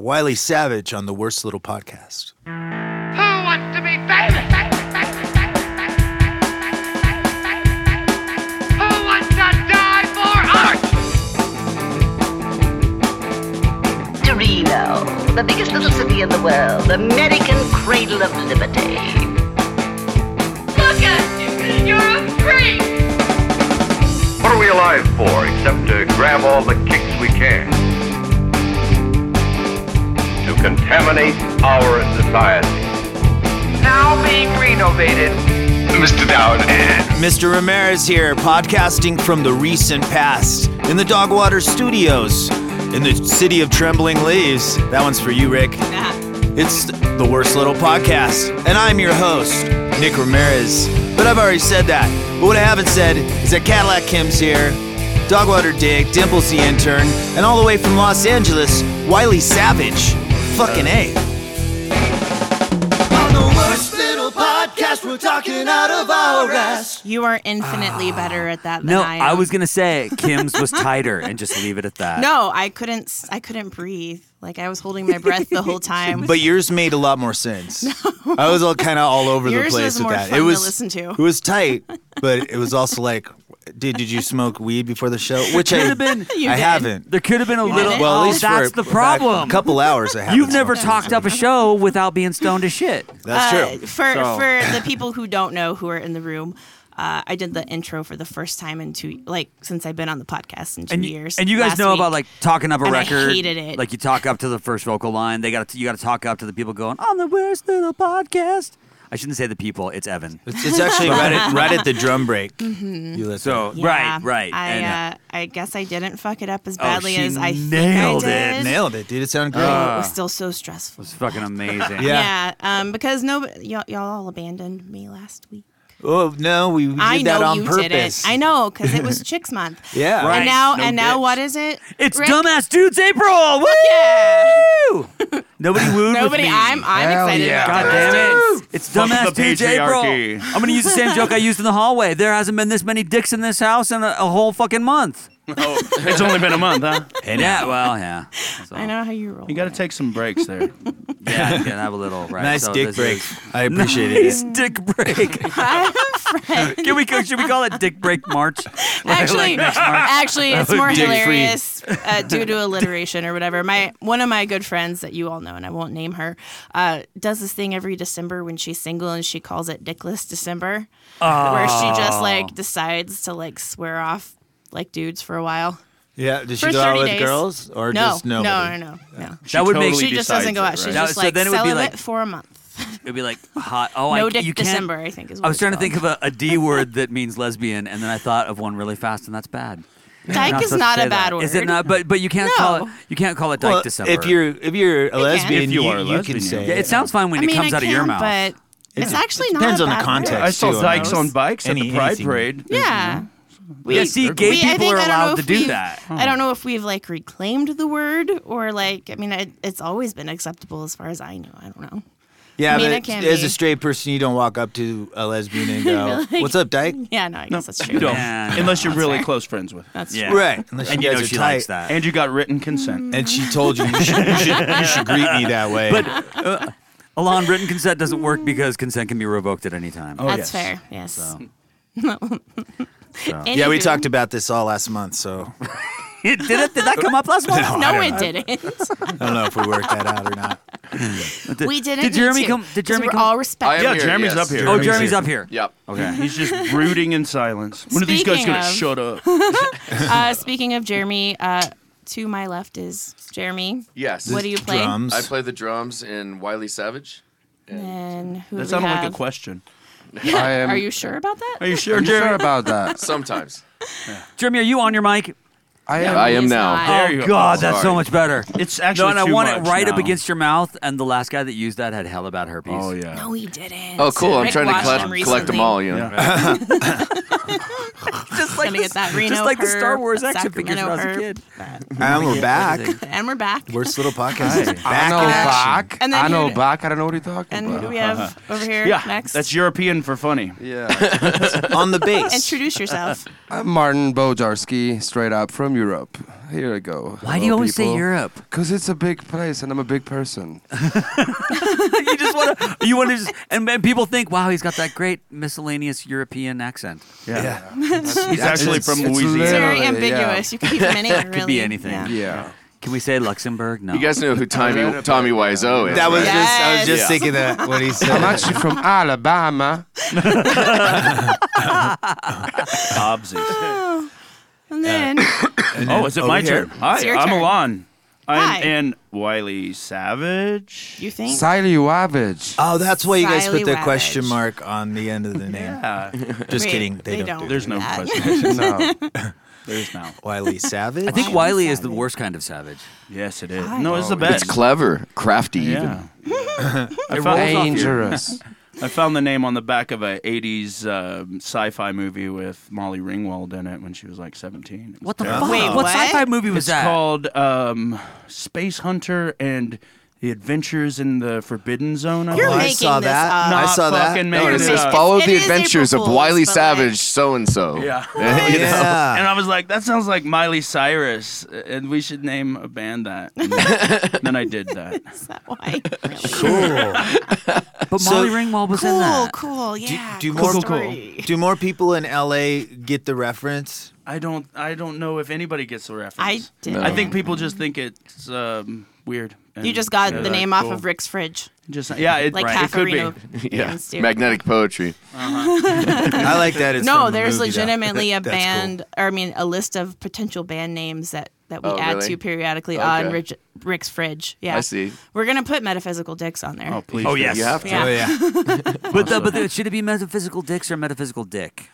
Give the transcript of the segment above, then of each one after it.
Wiley Savage on the Worst Little Podcast. Who wants to be famous? Who wants to die for art? Torino, the biggest little city in the world, American cradle of liberty. Look at you! You're a freak! What are we alive for except to grab all the kicks we can? To contaminate our society. Now being renovated. Mr. Dowd. Mr. Ramirez here, podcasting from the recent past in the Dogwater Studios in the city of Trembling Leaves. That one's for you, Rick. It's the Worst Little Podcast, and I'm your host, Nick Ramirez. But I've already said that. But what I haven't said is that Cadillac Kim's here, Dogwater Dick, Dimples the intern, and all the way from Los Angeles, Wiley Savage. Fucking A. On the Worst Little Podcast, we're talking out of our ass. You are infinitely better at that than No, I am. I was gonna say Kim's was tighter and just leave it at that. No, I couldn't breathe. Like I was holding my breath the whole time. But yours made a lot more sense. I was kind of all over Yours the place was with more that. fun It was to listen to. It was tight, but it was also like, did you smoke weed before the show? Which I Could have been. You I did. haven't. There could have been a little. didn't? Well, at Oh, least that's for the problem. a couple hours. I haven't. You've never smoked talked up a show without being stoned as shit. That's true. For So- the people who don't know who are in the room, I did the intro for the first time since I've been on the podcast in 2 years. And you guys last know week. about like talking up a And I record. hated it. Like you talk up to the first vocal line. You got to talk up to the people going on the Worst Little Podcast. I shouldn't say the people. It's Evan. It's actually right at the drum break. Mm-hmm. You listen. So Yeah, right. And, I guess I didn't fuck it up as badly she as I think nailed I it. did. Nailed it, dude. It sounded great. It was still so stressful. it's fucking amazing. Yeah. Because y'all all abandoned me last week. Oh no, we did I that know on you purpose. didn't. I know, because it was Chicks Month. Yeah. Right. And now No what dicks. is it? It's Rick? Dumbass Dudes April. Woo! Yeah. Nobody wooed Nobody. with me. I'm excited yeah. about God that. damn it. It's Fuck Dumbass the Dudes April. patriarchy. I'm going to use the same joke I used in the hallway. There hasn't been this many dicks in this house in a whole fucking month. Oh, it's only been a month, huh? Yeah, well, yeah. So, I know how you roll. You got to take some breaks there. Yeah, you can have a little, right? Nice So dick this break. is- I appreciated Nice it. dick break. Should we call it Dick Break March? Actually, it's more Dick free. hilarious due to alliteration or whatever. One of my good friends that you all know, and I won't name her, does this thing every December when she's single, and she calls it Dickless December, where she just decides to swear off dudes for a while. Yeah. Did For she go out 30 with days. girls or No, just nobody? no. That would make totally She just doesn't go out. decides She's it, right? just So then it would be celibate like- for a month. It'd be like hot. Oh, No you Dick can't. December, I think is what I was it's trying to called. think of a D word that means lesbian, and then I thought of one really fast, and that's bad. Dyke is supposed to not say a bad that. word. Is it not? But you can't call it. No. You can't call it Dyke Well, December. if you're a lesbian, If you are a you lesbian, can say yeah. yeah, it sounds fine when it comes I out of your can, mouth. but it's actually not depends a on the bad context. word. I saw too, dykes on on bikes at the Pride anything. Parade. Yeah. Yeah, see, gay people are allowed to do that. I don't know if we've reclaimed the word or it's always been acceptable as far as I know. I don't know. Yeah, I mean, but it can as be. a straight person, you don't walk up to a lesbian and go, Like- "What's up, dyke?" Yeah, no, I guess that's true. You don't, Yeah, unless you're That's really fair. close friends with. That's Yeah. true. Right. Unless And you you guys know are she tight. likes that. And you got written consent. And she told you you should greet me that way. But Alon, written consent doesn't work because consent can be revoked at any time. Oh, That's yes. fair. Yes. So. yeah, we Anywho. talked about this all last month, so Did that come up last month? No, it didn't. I don't know if we worked that out or not. We didn't. Did Jeremy need to, come? Did 'cause Jeremy we're come? all respectful. Yeah, Jeremy's up here. Oh, Jeremy's up here. Yep. Okay. He's just brooding in silence. When are these guys Speaking going to of- shut up? Speaking of Jeremy, to my left is Jeremy. Yes. What do you play? Drums. I play the drums in Wiley Savage. And who That do we sounded like a have? question. Are you sure about that? Are you sure, I'm Jeremy? sure about that. Sometimes. Jeremy, are you on your mic? I am. I am He's now. not. There Oh you go. God, that's so Sorry. much better. It's actually and I too want much it right up now. against your mouth. And the last guy that used that had hella bad herpes. Oh, yeah. No, he didn't. Oh, cool. I'm Rick trying to watched him collect them recently. all, you know. just Gonna get that Reno just like the herb, Star Wars that action figures when I was a Sacramento kid. And we're back. And we're back. Worst Little Podcast is I back know in action. back. And then I know you're- back. I don't know what you're talking And about. who do we have over here Yeah, next? that's European for funny. Yeah. On the bass. Introduce yourself. I'm Martin Bojarski, straight up from Europe. Here I go. Why do you always say Europe? Because it's a big place and I'm a big person. You just want to just, and people think, wow, he's got that great miscellaneous European accent. Yeah. He's actually from Louisiana. It's very ambiguous. You could be from anywhere, really. Could be anything. Yeah. Can we say Luxembourg? No. You guys know who Tommy Wiseau is? That was right? I was just thinking that when he said. I'm actually from Alabama. Hobbsies. And then, Is it my turn? Hi, It's your I'm turn. Alon. Hi. And Wiley Savage. you think? Siley Wavage. Oh, that's why you guys put the Siley question Wavage. mark on the end of the name. Yeah. Just Wait, kidding. They don't. do There's no that. question. No. There's now. Wiley Savage. I think Wiley Wiley is the Savage. worst kind of savage. Yes, it is. No, it's the It's best. clever, crafty Yeah. It rolls off your- Dangerous. I found the name on the back of a 80s sci-fi movie with Molly Ringwald in it when she was like 17. It was What the terrible. fuck? Wait, what what? sci-fi movie was It's that? called Space Hunter and the Adventures in the Forbidden Zone. You're I making saw this that. up. I Not saw that. fucking No, making it it says up. follow It the is adventures of April Wiley Fools, but, like- Savage, so and so. Yeah. Yeah. And I was like, that sounds like Miley Cyrus, and we should name a band that. And then I did that. Is that why? Really? Cool. But So- Molly Ringwald was in Cool, that. cool, yeah. do cool more story. Do more people in LA get the reference? I don't know if anybody gets the reference. I did. I think people just think it's weird. You just got Yeah, the name cool. off of Rick's fridge. Just it Like right. half It could Reno be. Yeah. bands do. Magnetic poetry. I like that. It's No, from a there's movie, though. legitimately a That's band, cool. or I mean, a list of potential band names that we Oh, add really? to periodically Okay. on Rick's fridge. Yeah, I see. We're gonna put Metaphysical Dicks on there. Oh, please. Oh, do. yes. You have to. Yeah. Oh yeah. But should it be Metaphysical Dicks or Metaphysical Dick?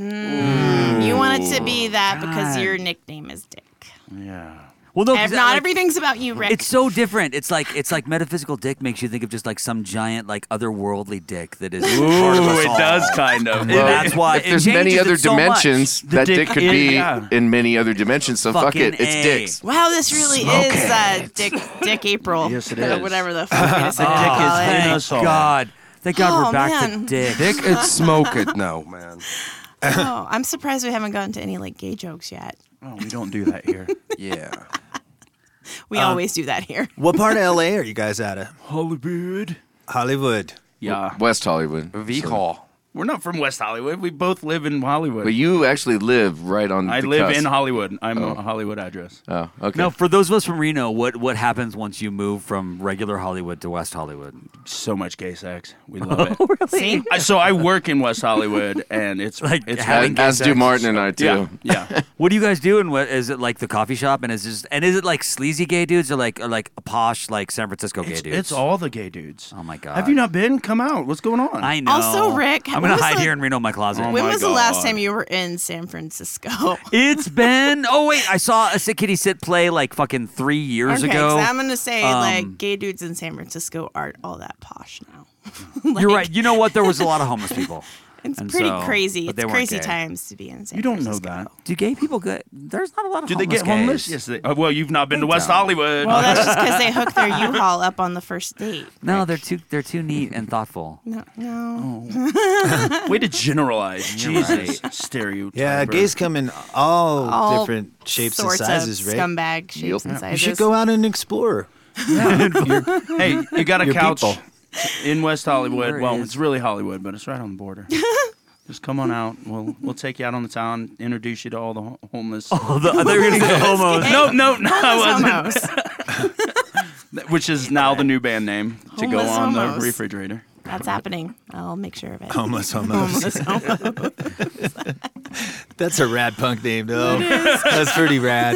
You want it to be that because God. your nickname is Dick. Yeah. Well, no, 'cause Not like, everything's about you, Rick. It's so different. It's like Metaphysical Dick makes you think of just like some giant like otherworldly dick that is part of Ooh, us it all. does kind of. And that's why If it there's many changes other it so much. dimensions, The that dick dick could is- be yeah. in many other dimensions. So fuck Fucking it, it's A. dicks. Wow, this really is Dick April. Yes, it Or is. whatever the fuck we decided to Dick call is it. in Thank us all. God. Thank God Oh, we're back man. to Dick. Dick it, smoke it now, man. Oh, I'm surprised we haven't gotten to any like gay jokes yet. Oh, we don't do that here. Yeah. We always do that here. What part of LA are you guys out of? Hollywood. Hollywood. Yeah. West Hollywood. V-Hall. We're not from West Hollywood. We both live in Hollywood. But you actually live right on I the live cusp. in Hollywood. I'm a Hollywood address. Oh, okay. Now, for those of us from Reno, what happens once you move from regular Hollywood to West Hollywood? So much gay sex. We love it. See? So I work in West Hollywood, and it's Like, it's having as do sex. Martin and I, too. yeah, yeah. What do you guys do? And what is it like the coffee shop? And is it like sleazy gay dudes or like posh like San Francisco gay dudes? It's all the gay dudes. Oh my God. Have you not been? Come out. What's going on? I know. Also, Rick, I'm when gonna was hide the- here in Reno in my closet. Oh When my was the last God. time you were in San Francisco? It's been. Oh wait, I saw a Sick Kitty Sit play like fucking 3 years Okay, ago. 'cause I'm gonna say Um, like gay dudes in San Francisco aren't all that posh now. You're right. You know what? There was a lot of homeless people. It's And pretty so- crazy. but they It's weren't crazy gay. times to be in San You don't know Francisco. that. Do gay people get? There's not a lot of Do they homeless get homeless? gays. Yes. Well, you've not been to West Hollywood. Well, that's just because they hook their U-Haul up on the first date. No, they're too neat and thoughtful. No. Way to generalize. You're Jesus. Stereotype. Yeah, gays come in all different shapes and sorts sizes, of right? scumbag shapes and You sizes. should go out and explore. Hey, you got a Your couch people. in West Hollywood. There Well, is. it's really Hollywood, but it's right on the border. Just come on out. We'll take you out on the town, introduce you to all the homeless. I thought you were going to say homos. No, I wasn't. Homos. Which is now the new band name to go Homeless on homos. the refrigerator. That's happening. I'll make sure of it. Homeless homos. Homeless That's a rad punk name, though. That's pretty rad.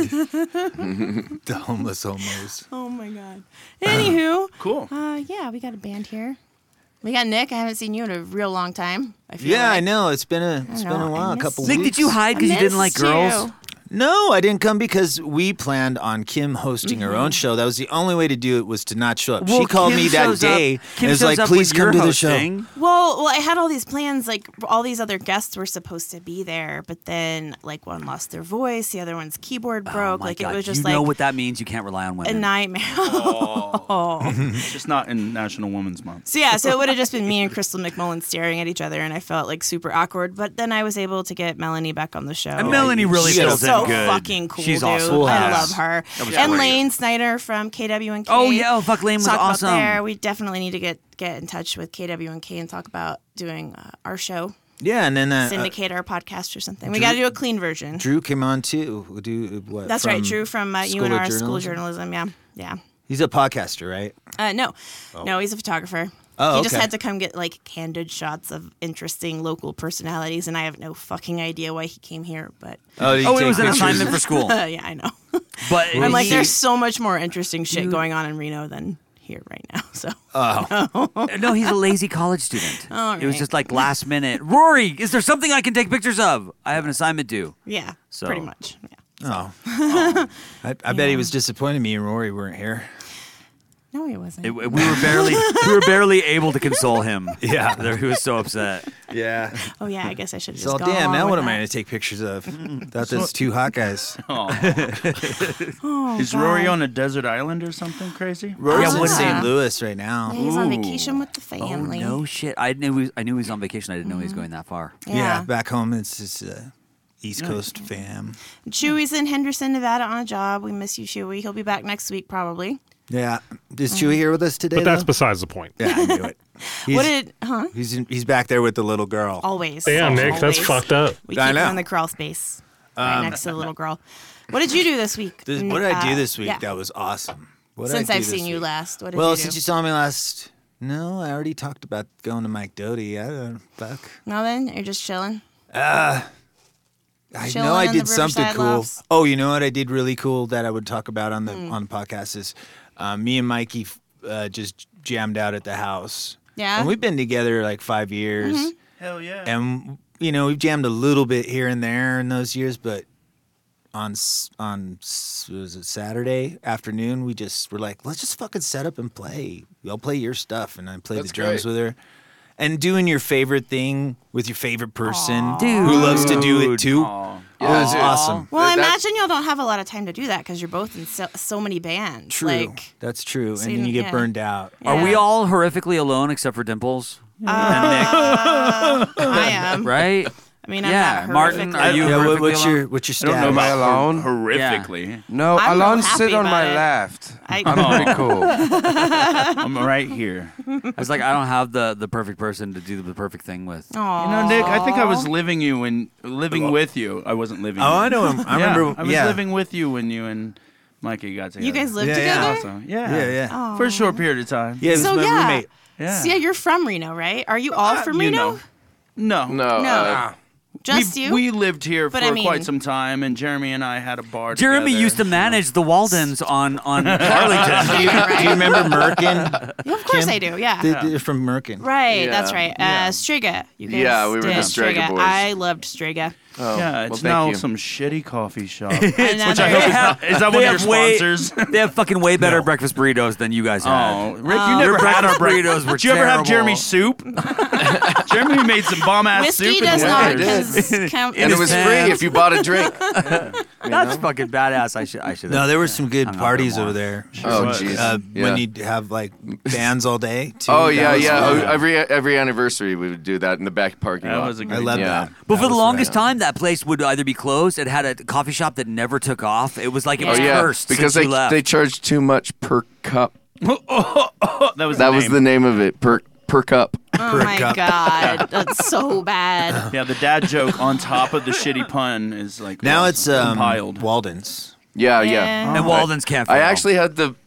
The homeless homos. Oh my god. Anywho, Cool. yeah, we got a band here. We got Nick. I haven't seen you in a real long time. I feel Yeah, like. I know. It's been a know, while, I a miss couple you. Nick, weeks. did you hide because you didn't like Missed girls? you. No, I didn't come because we planned on Kim hosting her own show. That was the only way to do it was to not show up. Well, she called Kim me that shows day up- Kim and was shows like, up please when come you're to the show. hosting. Well, I had all these plans. Like all these other guests were supposed to be there, but then like one lost their voice, the other one's keyboard broke. Oh my like God. it was just you like know what that means? You can't rely on a women. nightmare. It's just not in National Women's Month. So yeah, so it would have just been me and Crystal McMullen staring at each other, and I felt like super awkward. But then I was able to get Melanie back on the show. And Melanie really You gotta fills in so good. fucking cool, She's dude. awesome. I love her. That was And great. Lane Snyder from KW&K. Oh, yeah. Oh, fuck, Lane was talk awesome. About there. We definitely need to get in touch with KW&K and talk about doing our show. Yeah, and then Syndicate our podcast or something. We got to do a clean version. Drew came on too. We'll do what? That's right, Drew from School of UNR School of Journalism? Journalism. Yeah. He's a podcaster, right? No, he's a photographer. Oh, he just okay. had to come get like candid shots of interesting local personalities, and I have no fucking idea why he came here. But did you it take was an pictures? assignment for school. yeah, I know. But I'm like, there's so much more interesting shit going on in Reno than here right now. So no, he's a lazy college student. All It was right. just like last minute. Rory, is there something I can take pictures of? I have an assignment due. yeah, So- pretty much. Yeah. Oh, I bet he was disappointed me and Rory weren't here. No, he wasn't. We were barely able to console him. Yeah. He was so upset. Yeah. Oh yeah, I guess I should have So just gone damn, along now with what am I that. going to take pictures of? Thought there's two hot guys. Oh, Is God. Rory on a desert island or something crazy? Rory's in what- St. Louis right now. Yeah, he's on vacation with the family. Oh no shit! I knew he was on vacation. I didn't know he was going that far. Yeah, back home it's just East Coast fam. Chewy's in Henderson, Nevada on a job. We miss you, Chewy. He'll be back next week probably. Yeah. Is Chewy here with us today? But that's though? besides the point. Yeah, I knew it. He's back there with the little girl. Always. Damn, Nick, that's Always. fucked up. We keep I her know. in the crawl space, right next to the little girl. What did you do this week? What did I do this week? Yeah. That was awesome. What did Since I do I've this seen you week? last, what did Well, you do? since you saw me last, no, I already talked about going to Mike Doty. I don't fuck. No, then you're just chilling. I Chilling know I in the did something Riverside cool. Lofts. Oh, you know what I did really cool that I would talk about on the podcast is me and Mikey just jammed out at the house. Yeah? And we've been together like 5 years. Hell yeah. And we've jammed a little bit here and there in those years, but was it Saturday afternoon, we just were like, let's just fucking set up and play. I'll play your stuff, and I play That's the drums great. with her. And doing your favorite thing with your favorite person Dude. who loves to do it too. Aw. It was dude. awesome. Well, I That- imagine y'all don't have a lot of time to do that because you're both in so many bands. True. Like, That's true. So And you then you don't- get yeah. burned out. Are we Yeah. all horrifically alone except for Dimples? I am. Right? I mean, Yeah, I'm not Martin, horrifically- are you Yeah, horrifically what's your alone? what's your I don't know status? Am I about alone? horrifically. No, I'm Alon, real sit happy on my about it. left. I- I'm pretty cool. I'm right here. I was like, I don't have the perfect person to do the perfect thing with. Aw. You know, Nick, I think I was living with you. I wasn't living. Oh, you. I know him. I Yeah, remember. I was yeah. living with you when you and Mikey got together. You guys live Yeah, yeah. together? Also, yeah, Yeah, yeah. for a short period of time. Yeah, this So, is my yeah. roommate. Yeah. So, yeah, you're from Reno, right? Are you all from You Reno? know. No. No. No. Just you? We lived here But for I mean- quite some time, and Jeremy and I had a bar. Jeremy together. used to manage the Waldens on Arlington. Do you remember Merkin? Yeah, of course Kim? I do, yeah. They're from Merkin. Right, Yeah. that's right. Strega. You guys Yeah, we were did the Strega boys. I loved Strega. Oh, Yeah, well, it's thank now you. some shitty coffee shop. Another- Which I hope is that one They of your have way- sponsors? They have fucking way better breakfast burritos than you guys had. Oh, Rick, Oh. you never Your had our breakfast breakfast burritos were Did you ever have terrible. Jeremy's soup? Jeremy made some bomb ass Whiskey soup. in does the not winter. count. And it was free if you bought a drink. That's fucking badass. I should. No, there were some good Hung out parties there more. over there. Oh, was. jeez. When Yeah. you'd have like bands all day. Too. Oh, That yeah, was yeah. fun. Oh, every anniversary we would do that in the back parking That lot. was a I good love Yeah. that. But That for the was longest fun. time, that place would either be closed. It had a coffee shop that never took off. It was like it Oh, was yeah, cursed because since you left. they charged too much per cup. That was That the was name. the name of it, per cup. Oh my cup. god, that's so bad. Yeah, the dad joke on top of the shitty pun is like Now it's compiled. Walden's. Yeah, Yeah. yeah. and Walden's can't. I fail. actually had the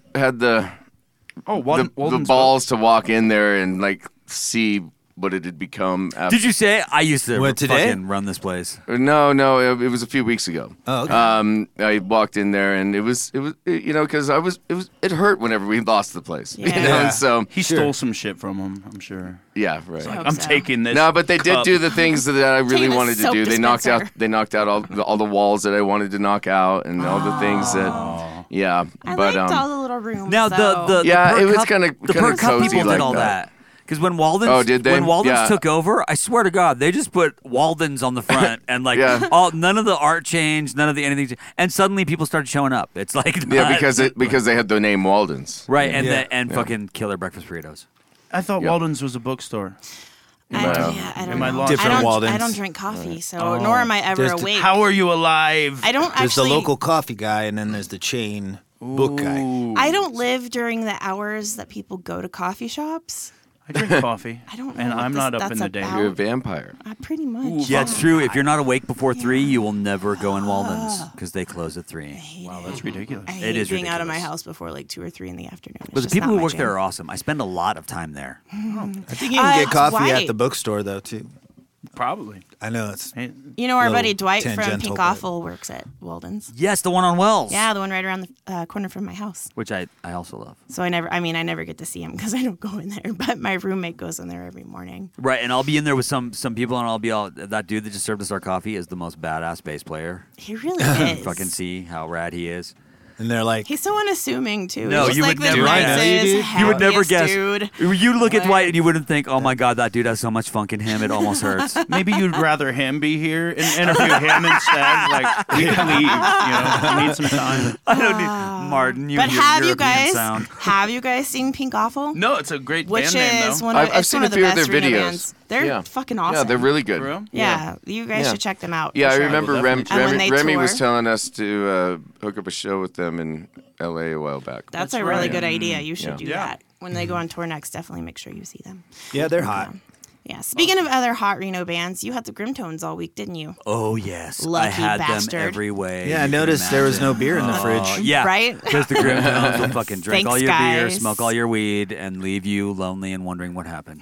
Oh, the balls to walk in there and like see what it had become. Did you say I used to What, today? fucking run this place? No, it was a few weeks ago. Oh, okay. I walked in there and it was because it hurt whenever we lost the place. You Yeah. know, Yeah. and so He stole some shit from him, I'm sure. yeah, right. hope I'm so. taking this. No, but they did cup. do the things that I really Taking a wanted to soap do. They knocked out dispenser. all the walls that I wanted to knock out and all the things that yeah. I but liked all the little rooms. Now though. Yeah, per it was cup- kinda the per cup cozy people like did all that. that. Because when Walden's, Oh, did they? when Walden's Yeah. took over, I swear to God, they just put Walden's on the front and like Yeah. none of the art changed, none of the anything, and suddenly people started showing up. It's like yeah, not- because they had the name Walden's. right and Yeah. fucking killer breakfast burritos. I thought Yeah. Walden's was a bookstore. I don't Am I know. lost? Different I Waldens. don't drink coffee, so nor am I ever There's the- awake. How are you alive? I don't There's actually. the local coffee guy, and then there's the chain book guy. I don't live during the hours that people go to coffee shops. I drink coffee. I don't know. And what I'm not up that's in the day. about. You're a vampire. Pretty much. Yeah, it's true. If you're not awake before 3, you will never go in Walden's because they close at 3. Wow, that's ridiculous. I It hate is being out of my ridiculous. house before like 2 or 3 in the afternoon. It's But the just people not who my work there jam. are awesome. I spend a lot of time there. I think you can get it's coffee at Dwight. the bookstore though too. Probably. I know it's. Hey, You know, our Little buddy Dwight from tangential, Pink but- Awful works at Walden's. Yes, the one on Wells. Yeah, the one right around the corner from my house. Which I also love. So I never get to see him because I don't go in there. But my roommate goes in there every morning. Right, and I'll be in there with some people, and I'll be all, that dude that just served us our coffee is the most badass bass player. He really is. Fucking see how rad he is. And they're like, He's so unassuming too. No, He's you like would the never guess. nicest, You would never happiest guess. Dude. You look at What? Dwight and you wouldn't think, oh my god, that dude has so much funk in him, it almost hurts. maybe you'd rather him be here and interview him instead. Like, we can leave. You need some time. I don't need Martin. You But your have you European guys sound. have you guys seen Pink Awful? No, it's a great Which band name, is though. one of I've it's seen one a of the few of best their Reno videos. bands. They're Yeah. fucking awesome. Yeah, they're really good. For real? Yeah, you guys Yeah. should check them out. Yeah, for I sure. remember We'll Remy, definitely check it out. Remy was tour. telling us to hook up a show with them in L.A. a while back. That's That's a really right. good idea. You should do Yeah. that. When they go on tour next, definitely make sure you see them. yeah, they're hot. Yeah. Speaking of other hot Reno bands, you had the Grimtones all week, didn't you? Oh yes, I Lucky had bastard. them every way. Yeah, I you can noticed there was no imagine. beer in the fridge. Yeah, Right? Because the Grimtones will fucking drink Thanks, all your beer, guys. smoke all your weed, and leave you lonely and wondering what happened.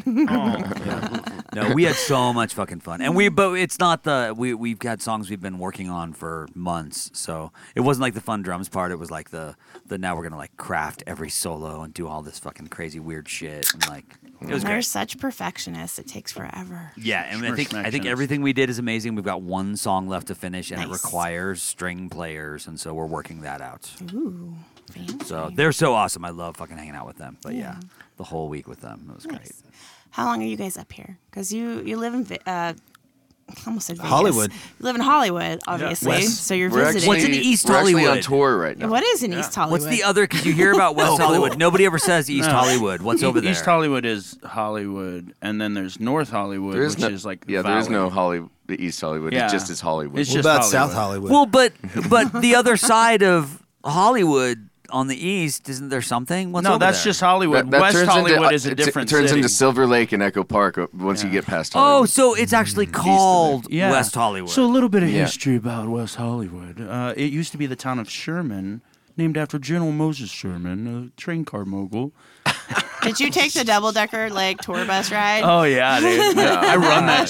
No, we had so much fucking fun, and but it's not we've had songs we've been working on for months, so it wasn't like the fun drums part. It was like the now we're gonna like craft every solo and do all this fucking crazy weird shit, and like it was They're great. such perfectionists. It takes forever. Yeah, and I think Perfectionist. everything we did is amazing. We've got one song left to finish, and it Nice. requires string players, and so we're working that out. Ooh, fancy. So they're so awesome. I love fucking hanging out with them. But yeah, the whole week with them, it was great. Nice. How long are you guys up here? Because you live in I almost said Vegas. Hollywood. You live in Hollywood, obviously. West. So you're We're visiting. What's in East we're actually on Hollywood? tour right now. What is in East Hollywood? What's the other? Because you hear about West Hollywood. cool. Nobody ever says East Hollywood. What's over there? East Hollywood is Hollywood, and then there's North Hollywood, There is which no, is like yeah, Valley. there is no East Hollywood. Yeah. It just is Hollywood. It's What just about Hollywood. South Hollywood? Well, but the other side of Hollywood on the east, isn't there something? What's No, over that's there? just Hollywood. That West turns Hollywood into, is a different It turns city. into Silver Lake and Echo Park once you get past Oh, Hollywood. so it's actually called Yeah. West Hollywood. So a little bit of Yeah. history about West Hollywood. It used to be the town of Sherman, named after General Moses Sherman, a train car mogul. Did you take the double decker like tour bus ride? Oh yeah, dude. I run that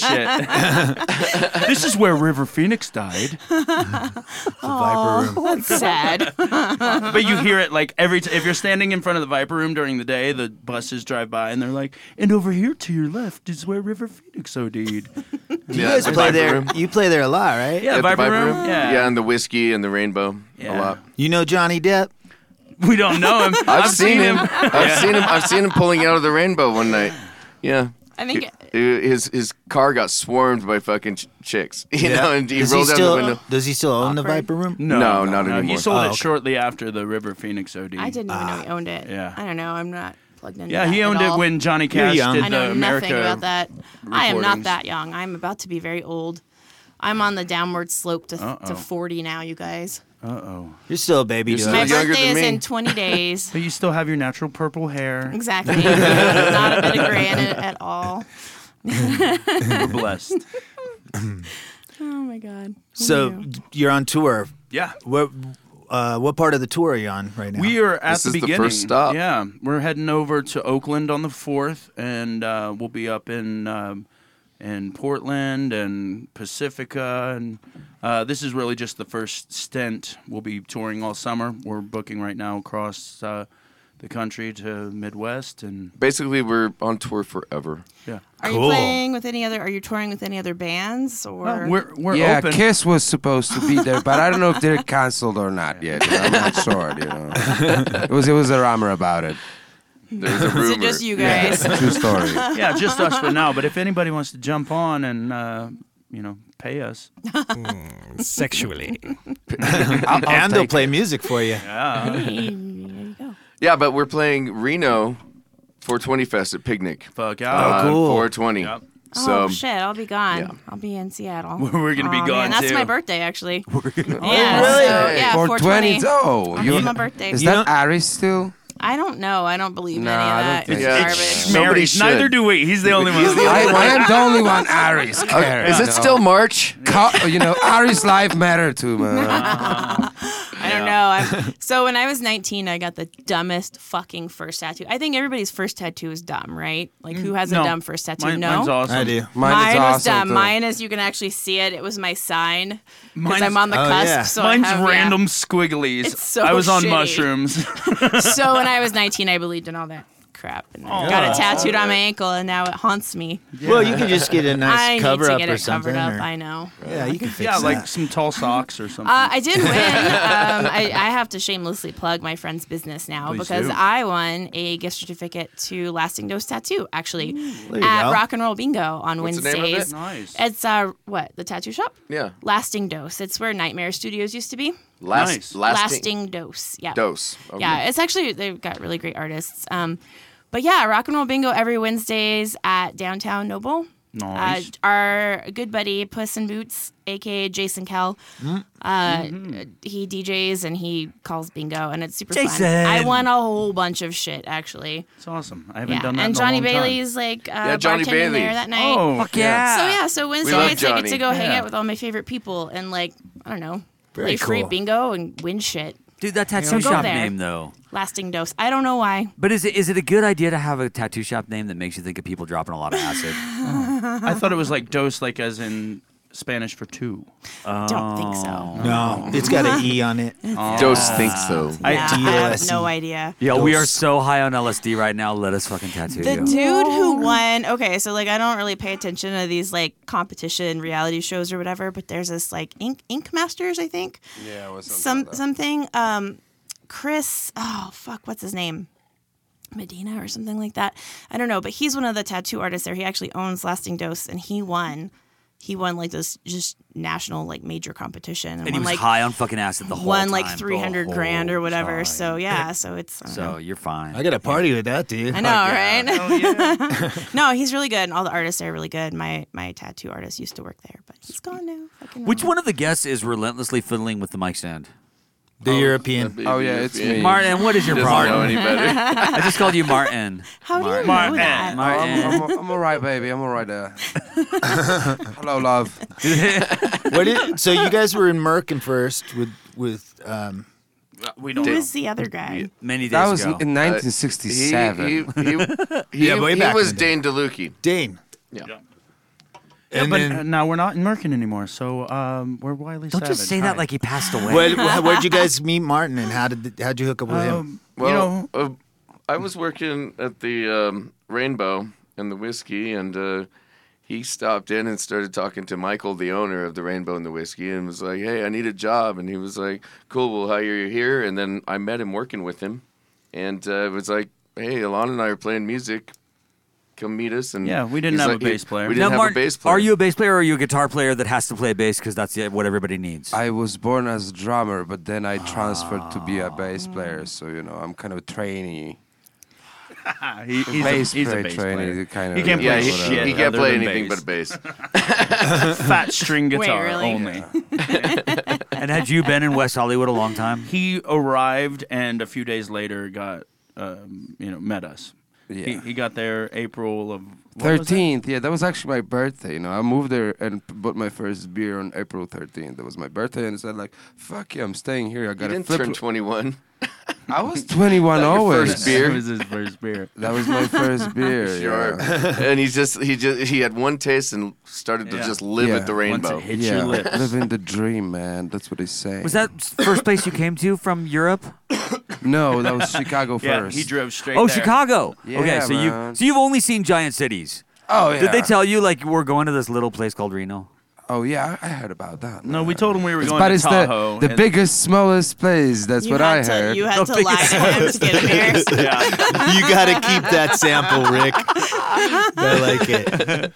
shit. This is where River Phoenix died. the Viper Room. That's sad. But you hear it like if you're standing in front of the Viper Room during the day, the buses drive by and they're like, and over here to your left is where River Phoenix OD'd. You guys play there. You play there a lot, right? Yeah, At the Viper Room? Yeah. Yeah. and the whiskey and the rainbow Yeah. a lot. You know Johnny Depp? We don't know him. I've seen him. I've seen him pulling out of the rainbow one night. Yeah. I think His car got swarmed by fucking chicks, you know, and he Does rolled down the window. Does he still own the Awkward. Viper Room? No, not He anymore. sold Oh, it okay. shortly after the River Phoenix OD. I didn't even know he owned it. Yeah. I don't know. I'm not plugged into Yeah, that he at owned it all. when Johnny Cash young. did I know the America. nothing about that. I am not recordings. that young. I'm about to be very old. I'm on the downward slope to Uh-oh. 40 now, you guys. Uh-oh. You're still a baby. You're to still My us. younger birthday than is me. in 20 days. But you still have your natural purple hair. Exactly. Not a bit of gray in it at all. We're blessed. Oh my God. So you're on tour. Yeah. What part of the tour are you on right now? We are at This the is the beginning. first stop. Yeah, we're heading over to Oakland on the 4th, and we'll be up in Portland and Pacifica, and this is really just the first stint. We'll be touring all summer. We're booking right now across the country to Midwest, and Basically, we're on tour forever. yeah, Are you playing with any other? Are you touring with any other bands? Or we're yeah, open. Kiss was supposed to be there, but I don't know if they're canceled or not yet. You know, I'm not sure. You know, it was a rumor about it. There's a is rumor. it just you guys? True story. Yeah, just us for now. But if anybody wants to jump on and pay us, Sexually. and they'll play music for you. yeah, There you go. Yeah, but we're playing Reno 420 Fest at Picnic. fuck out. cool. 420. Yep. So shit! I'll be gone. yeah. I'll be in Seattle. We're gonna be gone man, that's too. my birthday, actually. Oh, Yeah, really? so, yeah, 420. Oh, That's my birthday. Is that Aries still? I don't know. I don't believe No, any of I don't that. think It's so. garbage. Somebody Mary, should. neither do we. He's the only one. I am the only one Aries. Is it still March? Aries life matter too, man. I don't know. So when I was 19, I got the dumbest fucking first tattoo. I think everybody's first tattoo is dumb, right? Like, who has a No. dumb first tattoo? Mine's No? awesome. I do. Mine is was awesome, dumb. too. Mine is, you can actually see it. It was my sign. Because Mine's- I'm on the Oh, cusp. yeah. So Mine's I have, random squigglies. It's so I was on shitty. mushrooms. So when I was 19, I believed in all that crap. And I got it tattooed on my ankle, and now it haunts me. Well, you can just get a I nice need cover to up get or it something. covered up. or- I know. Yeah, you can fix Yeah, that. like some tall socks or something. I did win. I have to shamelessly plug my friend's business now Please because do. I won a gift certificate to Lasting Dose Tattoo, actually, There you at go. Rock and Roll Bingo on What's the name of it? Wednesdays. Nice. It's the tattoo shop? Yeah. Lasting Dose. It's where Nightmare Studios used to be. Nice. Lasting Dose. Yeah. dose. Okay. Yeah, it's actually, they've got really great artists. But yeah, Rock and Roll Bingo every Wednesdays at Downtown Noble. Nice. Our good buddy Puss in Boots, aka Jason Kell, he DJs and he calls bingo, and it's super Jason! fun. I won a whole bunch of shit actually. It's awesome. I haven't Yeah, done that and in a Johnny long time. Bailey's like Johnny bartending Bailey. there that night. Oh, Fuck yeah. So Wednesday love nights I get Johnny. to go hang Yeah. out with all my favorite people and I don't know, Very play free cool. bingo and win shit. Dude, that tattoo So go shop there. name though. Lasting Dose. I don't know why. But is it a good idea to have a tattoo shop name that makes you think of people dropping a lot of acid? I thought it was like dose, like as in Spanish for two. Don't think so. No, it's got an E on it. Dose thinks so. Yeah, I have DOSE. no idea. Yeah, we are so high on LSD right now. Let us fucking tattoo The you. dude who won, okay, so I don't really pay attention to these competition reality shows or whatever, but there's this Ink Masters, I think. Yeah, it was Something. Chris, what's his name? Medina or something like that. I don't know, but he's one of the tattoo artists there. He actually owns Lasting Dose, and he won. He won this just national major competition, And he won was high on fucking acid the whole won time. 300 grand or whatever. So yeah, so it's I don't know. So you're fine. I got to party with that, dude. I know, right? Oh, yeah. No, he's really good. And all the artists there are really good. My tattoo artist used to work there, but he's gone now. Fucking Which one of the guests is relentlessly fiddling with the mic stand? The European. Oh, yeah, it's me. Martin, what is your Doesn't know problem? any better. I just called you Martin. How do you know Martin. that? I'm all right, baby. I'm all right there. Hello, love. So you guys were in Merkin first with We Who don't. is the other guy? Many days That was ago. in 1967. Yeah, way he back was in the day. Dane DeLucchi. Dane. Yeah. And but then, now we're not in Merkin anymore, so we're Wiley Don't Savage. just say that like he passed away. where'd you guys meet Martin, and how'd you hook up with him? Well, I was working at the Rainbow and the Whiskey, and he stopped in and started talking to Michael, the owner of the Rainbow and the Whiskey, and was like, "Hey, I need a job." And he was like, "Cool, we'll hire you here." And then I met him working with him, and it was like, "Hey, Alana and I are playing music. Come meet us." And Yeah, we didn't he's have like- a bass player. We Now, didn't have Martin, a bass player. Are you a bass player or are you a guitar player that has to play bass because that's what everybody needs? I was born as a drummer, but then I transferred to be a bass player. So, I'm kind of a trainee. He's bass a player bass trainee, player. kind of. He can't Yeah, play he, shit he can't other play than anything bass. but bass. Fat string Wait, guitar really? only. And had you been in West Hollywood a long time? He arrived and a few days later got, met us. Yeah. He got there April of what was that? 13th, yeah, that was actually my birthday. I moved there and bought my first beer on April 13th. That was my birthday, and I said, fuck yeah, I'm staying here. I You got a didn't flip. turn 21. I was 21 That your always. first beer? That was his first beer. That was my first beer. Sure. Yeah. And he had one taste and started to Yeah. just live Yeah. at the Rainbow. Once it hit Yeah, your lips. living the dream, man. That's what they say. Was that first place you came to from Europe? No, that was Chicago Yeah, first. he drove straight Oh, there. Chicago. Yeah, okay, so man. you've only seen giant cities. Oh, yeah. Did they tell you we're going to this little place called Reno? Oh, yeah, I heard about that. No, we told him we were going But to it's Tahoe. the and- biggest, smallest place. That's You what had I to, heard. You had to lie to him to get him here. Yeah. You got to keep that sample, Rick. I like it.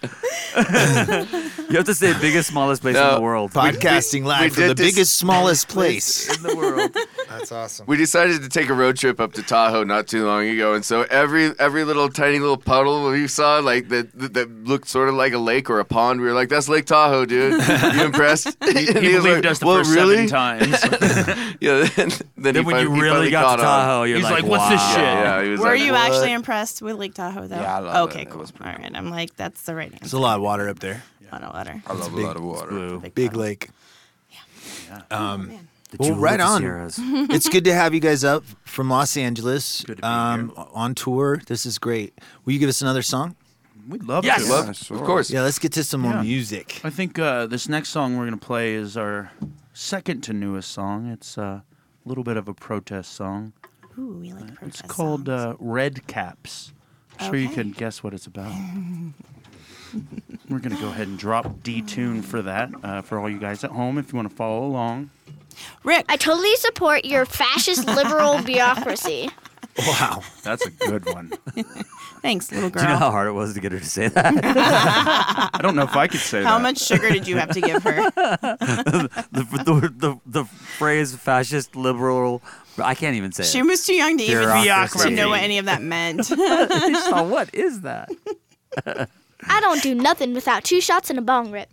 You have to say biggest, smallest place in No, the world. Podcasting live we from the did this- biggest, smallest place in the world. That's awesome. We decided to take a road trip up to Tahoe not too long ago, and so every little tiny little puddle we saw, like that looked sort of like a lake or a pond, we were like, "That's Lake Tahoe, dude." You impressed? He believed us the first 7 times. Yeah. Then when you really got to Tahoe, he's like, "What's this shit?" Yeah, he was Were like, you "What?" actually impressed with Lake Tahoe, though? Yeah, I love okay, it. It cool. was All right, I'm like, that's the right answer. There's a lot of water up there. A lot of water. I love a lot of water. Big lake. The Well, jewel right of the on. Sierras. It's good to have you guys up from Los Angeles. Good to be here. On tour. This is great. Will you give us another song? We'd love Yes. to. Yeah, sure. Of course. Yeah, let's get to some more Yeah. music. I think this next song we're going to play is our second to newest song. It's a little bit of a protest song. Ooh, we like protest It's called songs. Red Caps. I'm sure you Okay. can guess what it's about. We're going to go ahead and drop D-Tune for that, for all you guys at home if you want to follow along. Rick. I totally support your fascist liberal bureaucracy. Wow. That's a good one. Thanks, little Do girl. you know how hard it was to get her to say that? I don't know if I could say How that. much sugar did you have to give her? the phrase fascist liberal. I can't even say She it. was too young to even Bureaucracy. to know what any of that meant. So what is that? I don't do nothing without 2 shots and a bong rip.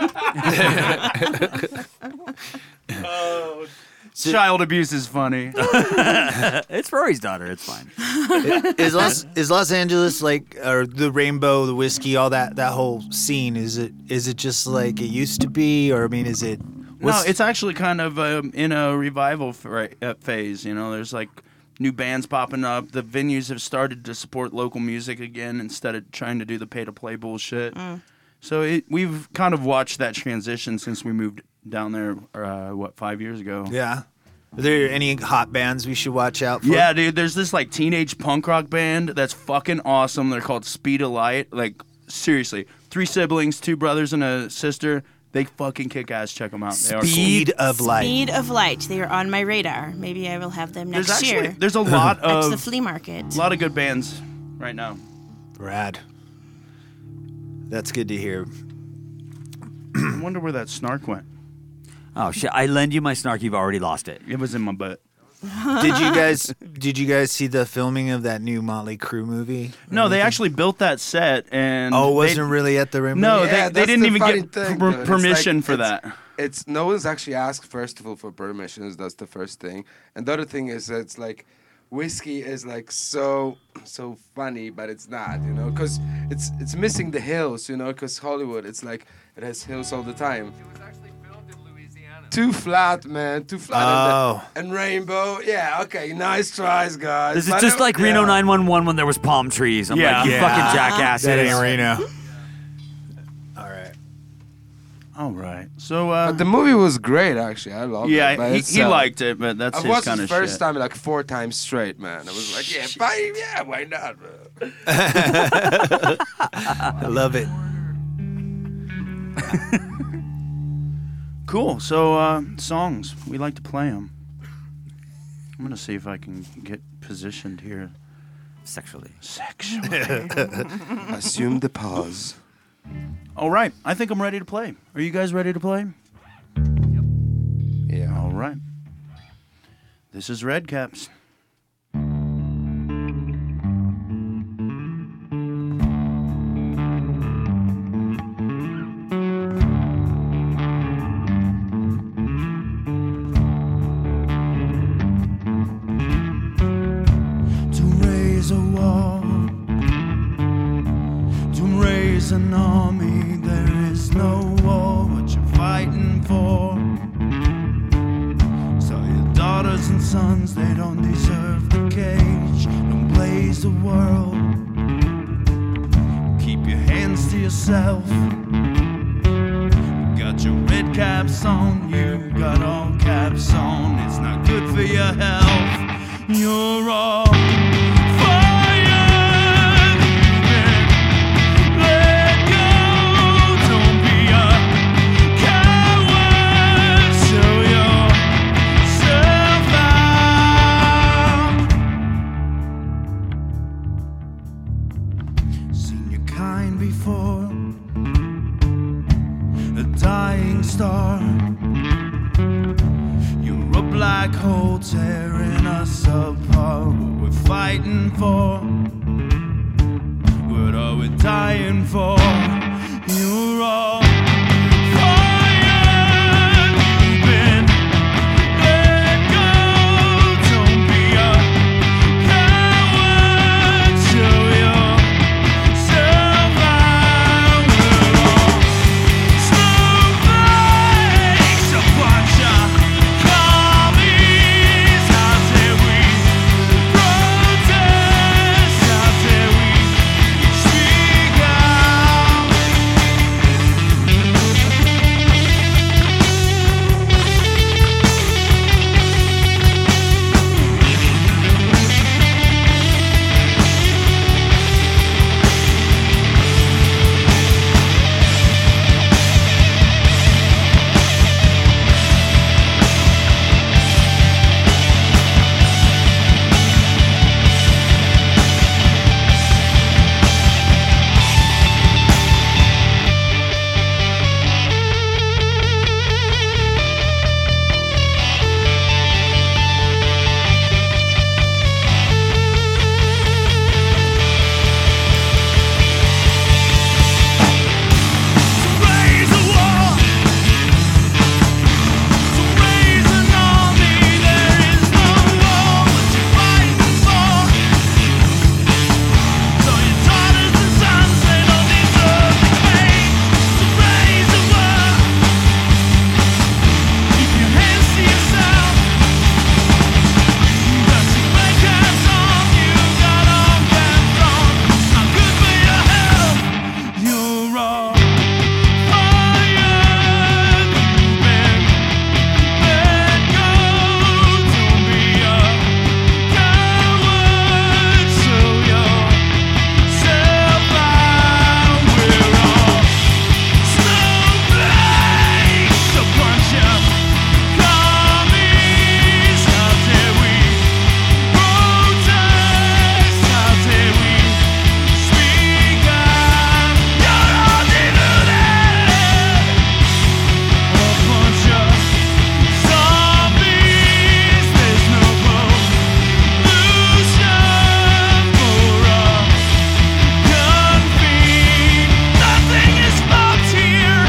Child abuse is funny. It's Rory's daughter. It's fine. Is Los Angeles like, or the Rainbow, the whiskey, all that whole scene? Is it just like it used to be, or I mean, is it? No, it's actually kind of in a revival phase. You know, there's like new bands popping up. The venues have started to support local music again instead of trying to do the pay-to-play bullshit. So we've kind of watched that transition since we moved down there, 5 years ago? Yeah. Are there any hot bands we should watch out for? Yeah, dude, there's this like teenage punk rock band that's fucking awesome. They're called Speed of Light. Like, seriously, 3 siblings, 2 brothers and a sister. They fucking kick ass. Check them out. They are Speed of Light. Speed of Light. They are on my radar. Maybe I will have them next year. There's a lot of at the flea market. A lot of good bands right now. Rad. That's good to hear. I wonder where that snark went. Oh shit! I lend you my snark. You've already lost it. It was in my butt. Did you guys see the filming of that new Motley Crue movie? No, they actually built that set and it wasn't really at the Rainbow. No, Yeah, they that's didn't the even funny get thing, dude. It's permission like- for that. It's no one's actually asked first of all for permissions. That's the first thing, and the other thing is that it's like whiskey is like so funny, but it's not, you know, because it's missing the hills, you know, because Hollywood, it's like it has hills all the time. Too flat, man. Too flat. Oh. And Rainbow. Yeah, okay. Nice tries, guys. This is But just it- like Reno yeah. 911 when there was palm trees. I'm like, you fucking jackass. That ain't Reno. All right. So But the movie was great, actually. I loved it. yeah, but he it's, liked it, but that's I his watched kind it of first shit. time like 4 times straight, man. I was like, yeah, why not, bro? I love it. Cool. So songs, we like to play them. I'm gonna see if I can get positioned here. Sexually. Assume the pause. All right. I think I'm ready to play. Are you guys ready to play? Yeah. All right. This is Red Caps. To raise a war, to raise an army, there is no war what you're fighting for. So your daughters and sons, they don't deserve the cage, don't blaze the world. Keep your hands to yourself. You got your red caps on, you got all caps on. It's not good for your health. You're all fired. Let go. Don't be a coward. Show yourself out. Seen your kind before. A dying star. You're up like black hole tearing us apart. What we're fighting for, what are we dying for? You're all fired, you've been let go. Don't be a coward, show yourself out. We're all snowflakes, a bunch of commies. How dare we protest? How dare we speak out? Raise a war, to raise an army. There is no war what you're fighting for. So your daughters and sons, they don't deserve the pain. To raise a war, keep your hands to yourself. Got your blankets on, you got all caps on. It's not good for your health. You're all fired, you've been let go. Don't be a coward, show yourself out. We're all snowflakes, a bunch of commies. How dare we protest? How dare we speak out? You're all deluded, a bunch of zombies. There's no pollution for a gun-fiend. Nothing is fucked here.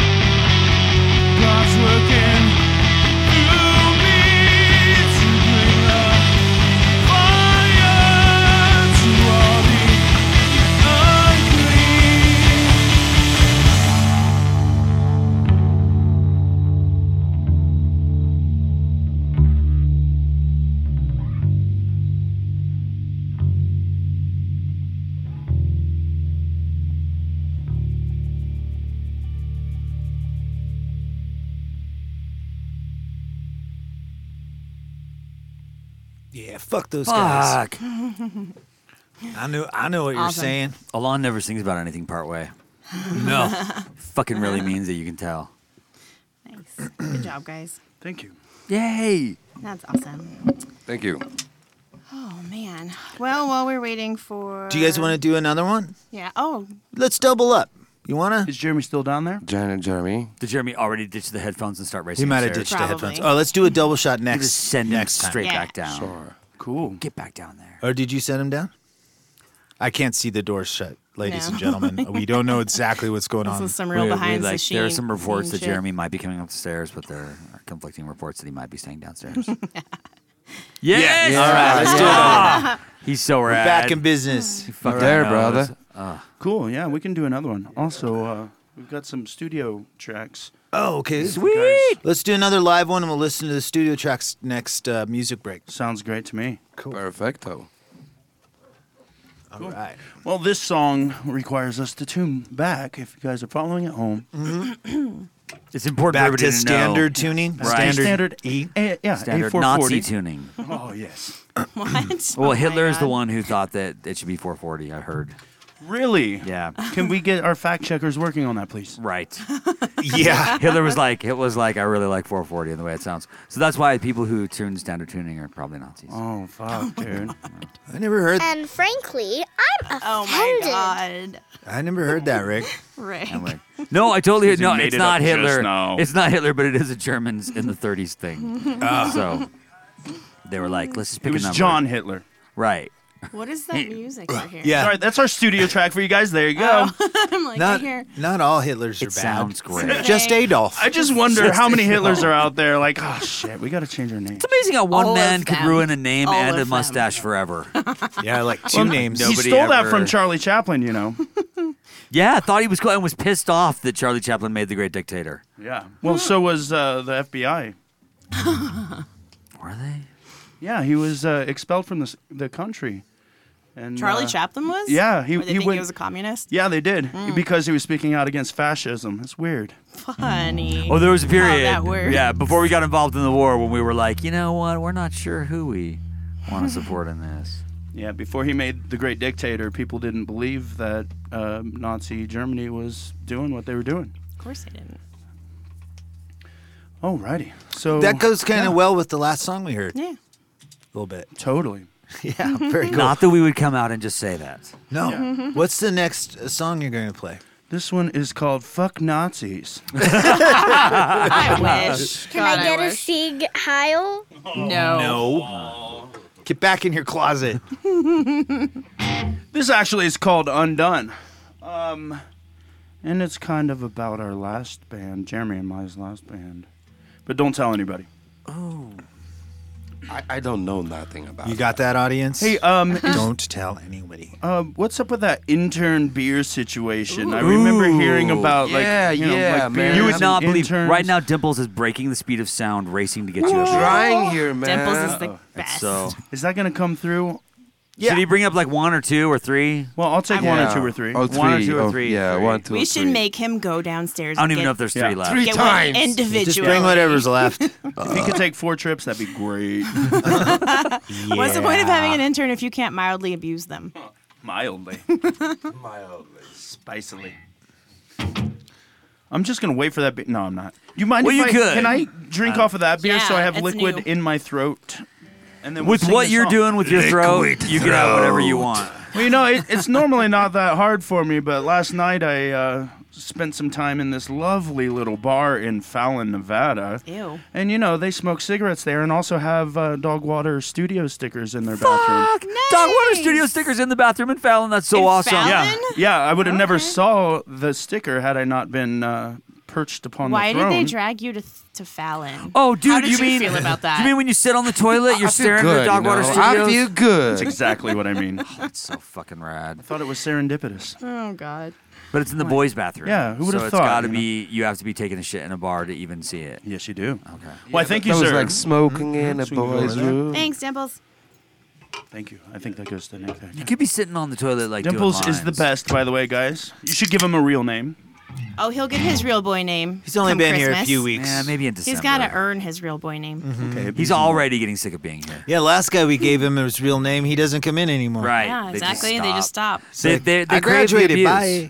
God's working through me to bring the fire to all the unclean. Yeah, fuck those guys. Fuck. I know what you're Awesome. saying. Alon never sings about anything partway. No. Fucking really means it, you can tell. Nice. Good job, guys. Thank you. Yay! That's awesome. Thank you. Oh man. Well, while we're waiting for. Do you guys want to do another one? Yeah. Oh, Let's double up. You wanna? Is Jeremy still down there? Jeremy. Did Jeremy already ditch the headphones and start racing He might have upstairs? ditched the Probably. headphones. Oh, let's do a double shot You next. just send him next time. straight Yeah. back down. Sure. Cool. Get back down there. Or did you send him down? I can't see the doors shut, ladies No. and gentlemen. We don't know exactly what's going this on. is some real behind the scenes. There are some reports that shit. Jeremy might be coming up the stairs, but there are conflicting reports that he might be staying downstairs. Yes! Yeah. All right, let's do it. Ah! He's so We're rad. back in business. Fucking There, knows. brother. Cool. Yeah, we can do another one. Also, we've got some studio tracks. Oh, okay. Sweet. Let's do another live one, and we'll listen to the studio tracks next music break. Sounds great to me. Cool. Perfecto. All right. Well, this song requires us to tune back. If you guys are following at home, It's important for Back everybody to to standard know. tuning. Right. standard E. yeah, Standard A440. Nazi tuning. Oh yes. What? Well, Oh, Hitler my is the God. one who thought that it should be 440. I heard. Really? Yeah. Can we get our fact checkers working on that, please? Right. Yeah. Hitler was like, I really like 440 in the way it sounds. So that's why people who tune standard tuning are probably Nazis. Oh fuck, dude. I never heard. And frankly, I'm Oh offended. my God. I never heard that, Rick. Rick. I'm like, no, I totally He no. made It's it not up just Hitler. now. It's not Hitler, but it is a Germans in the 30s thing. So they were like, let's just pick It a was number. John Hitler. Right. What is that music you're hearing? Yeah. Sorry, that's our studio track for you guys. There you go. I'm like, I hear. Not all Hitlers are It bad. sounds great. Just Adolf. I just wonder how many Hitlers are out there. Like, oh shit, we got to change our name. It's amazing how one All of man could them. ruin a name All and of a them. mustache forever. Yeah, like two names. He Nobody stole that ever- from Charlie Chaplin, you know. Yeah, thought he was cool and was pissed off that Charlie Chaplin made The Great Dictator. Yeah. Well, so was the FBI. Were they? Yeah, he was expelled from the country. And Charlie Chaplin was? Yeah, Or they think he went. was a communist? Yeah, they did because he was speaking out against fascism. It's weird. Funny. Oh, there was a period. How that works. Yeah, before we got involved in the war, when we were like, you know what, we're not sure who we want to support in this. Yeah, before he made The Great Dictator, people didn't believe that Nazi Germany was doing what they were doing. Of course they didn't. Alrighty. So That goes kind of well with the last song we heard. Yeah. A little bit. Totally. Yeah, very cool. Not that we would come out and just say that. No. Mm-hmm. What's the next song you're going to play? This one is called Fuck Nazis. I wish. Can God, I get a wish. Sieg Heil? No. No. Get back in your closet. This actually is called Undone. And it's kind of about our last band, Jeremy and my last band. But don't tell anybody. I don't know nothing about You got that, audience? Hey, Don't tell anybody. what's up with that intern beer situation? I remember hearing about like, Yeah, you know, yeah, like man. beers You would and not believe. interns. Right now, Dimples is breaking the speed of sound, racing to get you. I'm a beer. trying here, man. Dimples is the best. So, Is that going to come through? should he bring up like one or two or three? Well, I'll take one or two or three. Oh, One or three. two or Oh, three. Yeah, Three. 1, 2, We or should 3. make him go downstairs. I don't and even get, know if there's Yeah. three left. Three get times. one individual. Just bring whatever's left. If he could take 4 trips, that'd be great. What's the point of having an intern if you can't mildly abuse them? Mildly. Spicily. I'm just going to wait for that beer. No, I'm not. You mind Well, if you could. Can I drink off of that beer so I yeah, have it's liquid new. in my throat? And then we'll With sing what the you're song. doing with your throat, you can have whatever you want. Well, you know, it's normally not that hard for me, but last night I spent some time in this lovely little bar in Fallon, Nevada. Ew. And, you know, they smoke cigarettes there and also have dog water studio stickers in their bathroom. Dog Water Studio stickers in the bathroom in Fallon. That's so In awesome. Fallon? Yeah, yeah, I would have never Okay. saw the sticker had I not been perched upon Why the did throne. they drag you to Fallon? Oh, dude, How did you you mean feel about that? You mean when you sit on the toilet, you're I feel staring good, at the Dog you Water know? Studios? I feel good. That's exactly what I mean. That's so fucking rad. I thought it was serendipitous. Oh God. But it's in the boys' bathroom. Yeah, who would've so thought, it's got to you be. You have to be taking a shit in a bar to even see it. Yes, you do. Okay. Why, thank you, That was sir. like smoking in a So we can go boy's over there? room. Thanks, Dimples. Thank you. I think that goes to Nick there. You could be sitting on the toilet like Dimples doing is the lines. best, by the way, guys. You should give him a real name. Oh, he'll get his real boy name. He's only come been here a Christmas. few weeks. Yeah, maybe in December. He's got to earn his real boy name. Okay. He's already getting sick of being here. Yeah, last guy we gave him his real name. He doesn't come in anymore. Right. Yeah, They just exactly. They just stop. They I crave the graduated. abuse. Bye.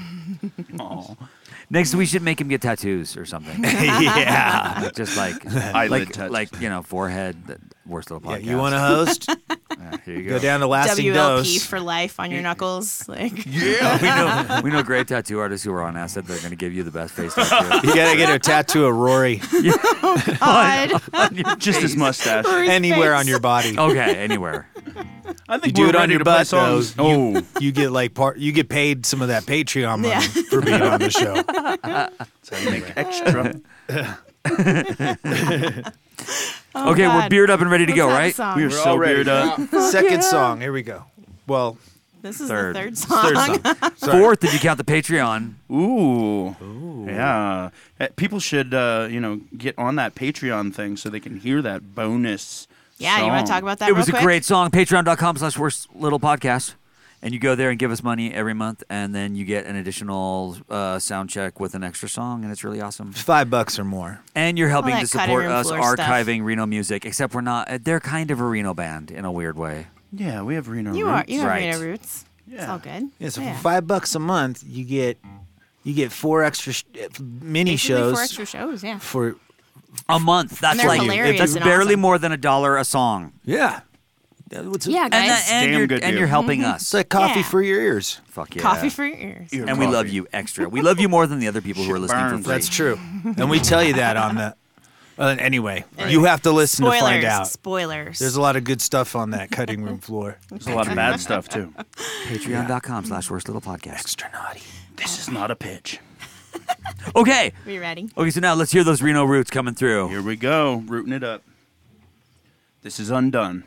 Aw. Next, we should make him get tattoos or something. Yeah. Just like Eyelid touch. like forehead. The worst little Yeah, podcast. you want to host? Yeah, here you Go down to Lasting WLP Dose. for life on your knuckles. Like, we know great tattoo artists who are on acid. They're going to give you the best face tattoo. You gotta get a tattoo of Rory God. Just his mustache. anywhere on your body. Okay, anywhere. I You think do we're it on ready your to play butt, though. songs. Oh, You get like You get paid some of that Patreon money Yeah. for being on the show. so you make extra. Oh, Okay, we're God. beard up and ready to Let's go, have a right? song. We are so geared up. Second song. Here we go. Well, This is Third. the third song. third song. Sorry. Fourth, if you count the Patreon. Ooh. Yeah. People should, get on that Patreon thing so they can hear that bonus. Yeah, you want to song. talk about that It real was a quick? great song. Patreon.com/worst-little-podcast. And you go there and give us money every month, and then you get an additional sound check with an extra song, and it's really awesome. $5 or more. And you're helping that to cutting support room us floor stuff. archiving Reno music, except we're not. They're kind of a Reno band in a weird way. Yeah, we have Reno You roots. are. You have Right. Reno roots. It's Yeah. all good. Yeah, so Yeah. for $5 a month, you get 4 extra mini Basically shows 4 extra shows. Yeah. for A month. That's they're like hilarious that's and barely awesome. more than $1 a song. yeah. Yeah, And, guys. Damn good and deal. you're helping It's us. like coffee Yeah. for your ears. Fuck yeah. Coffee for your ears. And we love you extra. We love you more than the other people who are listening for burns. free. That's true. And we tell you that on the Anyway, you have to listen to find out. Spoilers. There's a lot of good stuff on that cutting room floor. There's a lot of bad stuff, too. Patreon.com/worstlittlepodcast. Extra naughty. This is not a pitch. Okay. Are you ready? Okay, so now let's hear those Reno roots coming through. Here we go, rooting it up. This is Undone.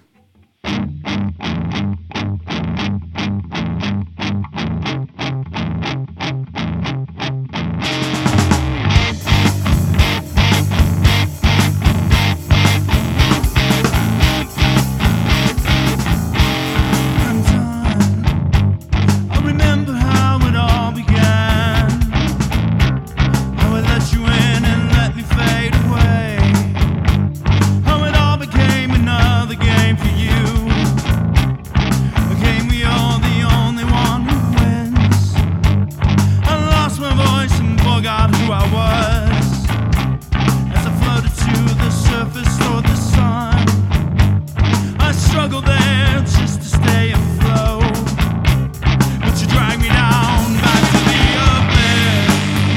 I remember how it all began. How I let you in and let me fade away. How it all became another game for you. A game we are the only one who wins. I lost my voice and forgot who I was. As I floated to the surface toward the sun, I struggled there just to stay afloat. But you drag me down back to the abyss.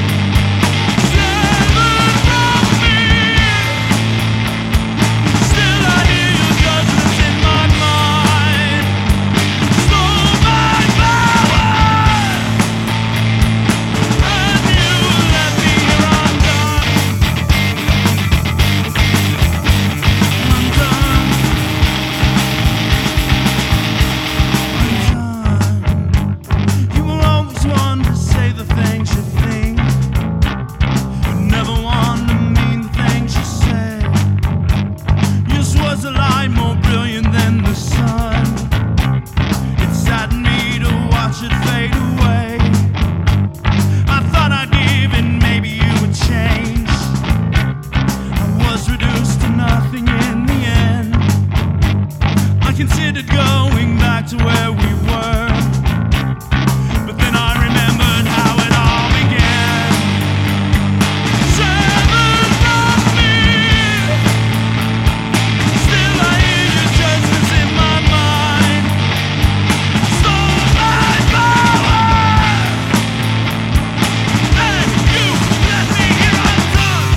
Severed from me. Still I hear your judgments in my mind. Stole my power. And you left me here undone. You were always one to say the things you think, but never one to mean the things you say. Yours was a light more brilliant than the sun. It saddened me to watch it fade away. I thought I'd give and maybe you would change. I was reduced to nothing in the end. I considered going back to where we were, but then I remembered how it all began. Severed from me. Still I hear your judgments in my mind. Stole my power. And you left me here undone.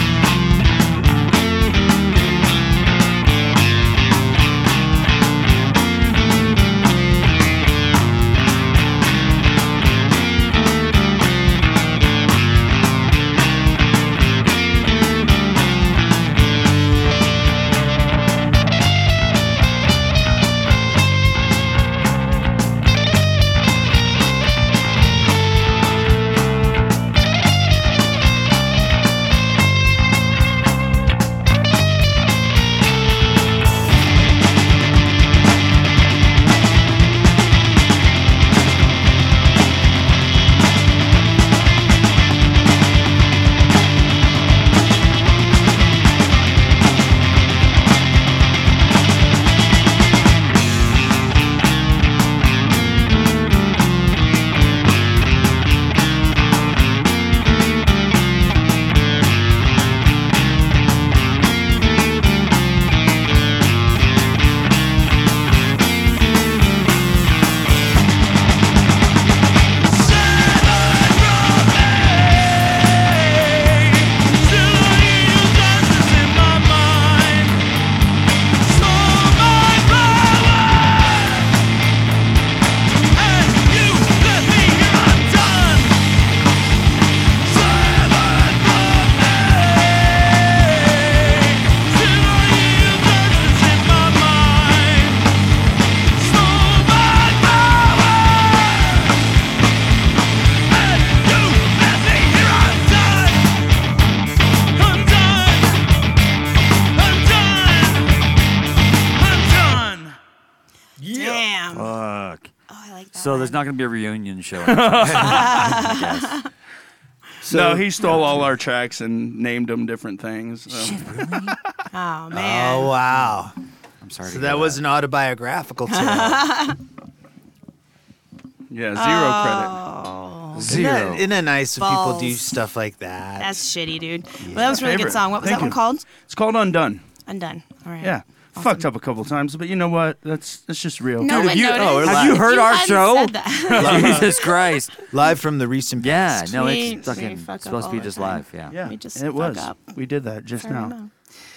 So there's not going to be a reunion show. I guess. No, he stole all our tracks and named them different things. So. Shit, really? Oh, man. Oh, wow. I'm sorry. So that was an autobiographical tale. Yeah, Oh. zero Isn't it nice when people do Balls. stuff like that? That's shitty, dude. Well, that was a really good Favorite. song. What was Thank that one you. called? It's called Undone. Undone. All right. Yeah. fucked up a couple times, but you know what? That's just real. No one noticed. Have you heard our hadn't show? said that. Jesus Christ. Live from the recent Yeah, past. no, We it's fucking fuck up supposed to all be the just time. live. Yeah. Yeah, We just it fuck was. up. We did that just Fair now. enough.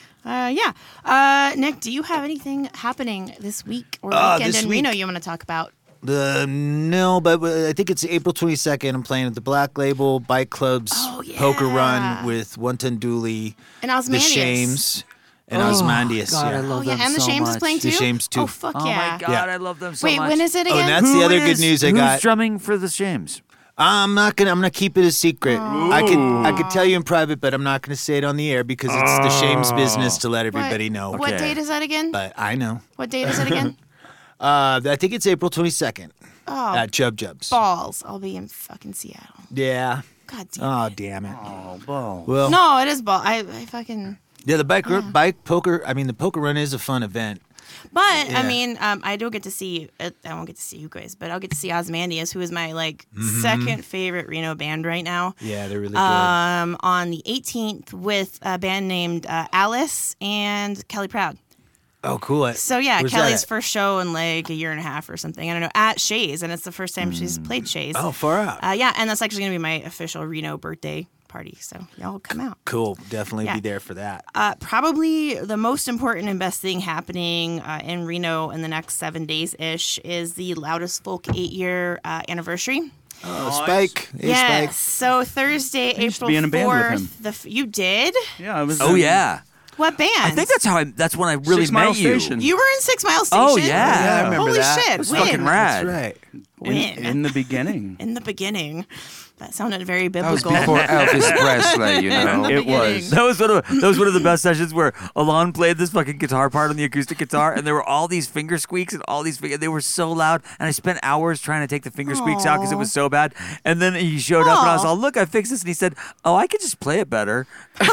Nick, do you have anything happening this week or weekend this in week? Reno you want to talk about? No, but I think it's April 22nd. I'm playing at the Black Label Bike Club's Poker Run with One Ton Dooley, And the Ozymandias. Shames, and Ozymandias. God, I love Oh, yeah, them and the so Shames is much. playing too? The Shames too. Oh, fuck Oh yeah. my God, Yeah. I love them so Wait, much. when is it Oh, again? and that's the other good news I Who's got. drumming for the Shames? I'm gonna keep it a secret. I could tell you in private, but I'm not gonna say it on the air because it's the Shames business to let everybody know. What Okay. date is that again? But I know. What date is it again? I think it's April 22nd Oh, at Jub Jubs. balls. I'll be in fucking Seattle. Yeah. God damn. Oh, damn it. Oh, ball. Well, No, it is ball. I fucking. yeah, the bike poker. I mean, the poker run is a fun event. But Yeah. I mean, I don't get to see. I won't get to see you guys, but I'll get to see Ozymandias, who is my second favorite Reno band right now. Yeah, they're really good. On the 18th with a band named Alice and Kelly Proud. Oh, cool. So yeah, Where's that Kelly's at? first show in like a year and a half or something. I don't know, at Shays, and it's the first time she's played Shays. Oh, far out. Yeah, and that's actually gonna be my official Reno birthday party. So y'all come out. Cool. Definitely Yeah. be there for that. Probably the most important and best thing happening in Reno in the next 7 days ish is the Loudest Folk 8-year anniversary. Oh, Spike. Hey, Yes. Spike. So Thursday, used to April be in a band with 4th. You did? Yeah, I was. Oh yeah. What band? I think that's when I really 6 Mile met you. Station. You were in 6 Mile Station. Oh, yeah. I remember Holy that. shit! It's When? fucking rad. That's right. When? in the beginning. In the beginning. That sounded very That was biblical. before Elvis Presley, you know. It was. That was one of the best sessions where Alon played this fucking guitar part on the acoustic guitar, and there were all these finger squeaks and all these they were so loud, and I spent hours trying to take the finger squeaks out because it was so bad. And then he showed up, and I was Aw. all, "Look, I fixed this," and he said, "Oh, I could just play it better." And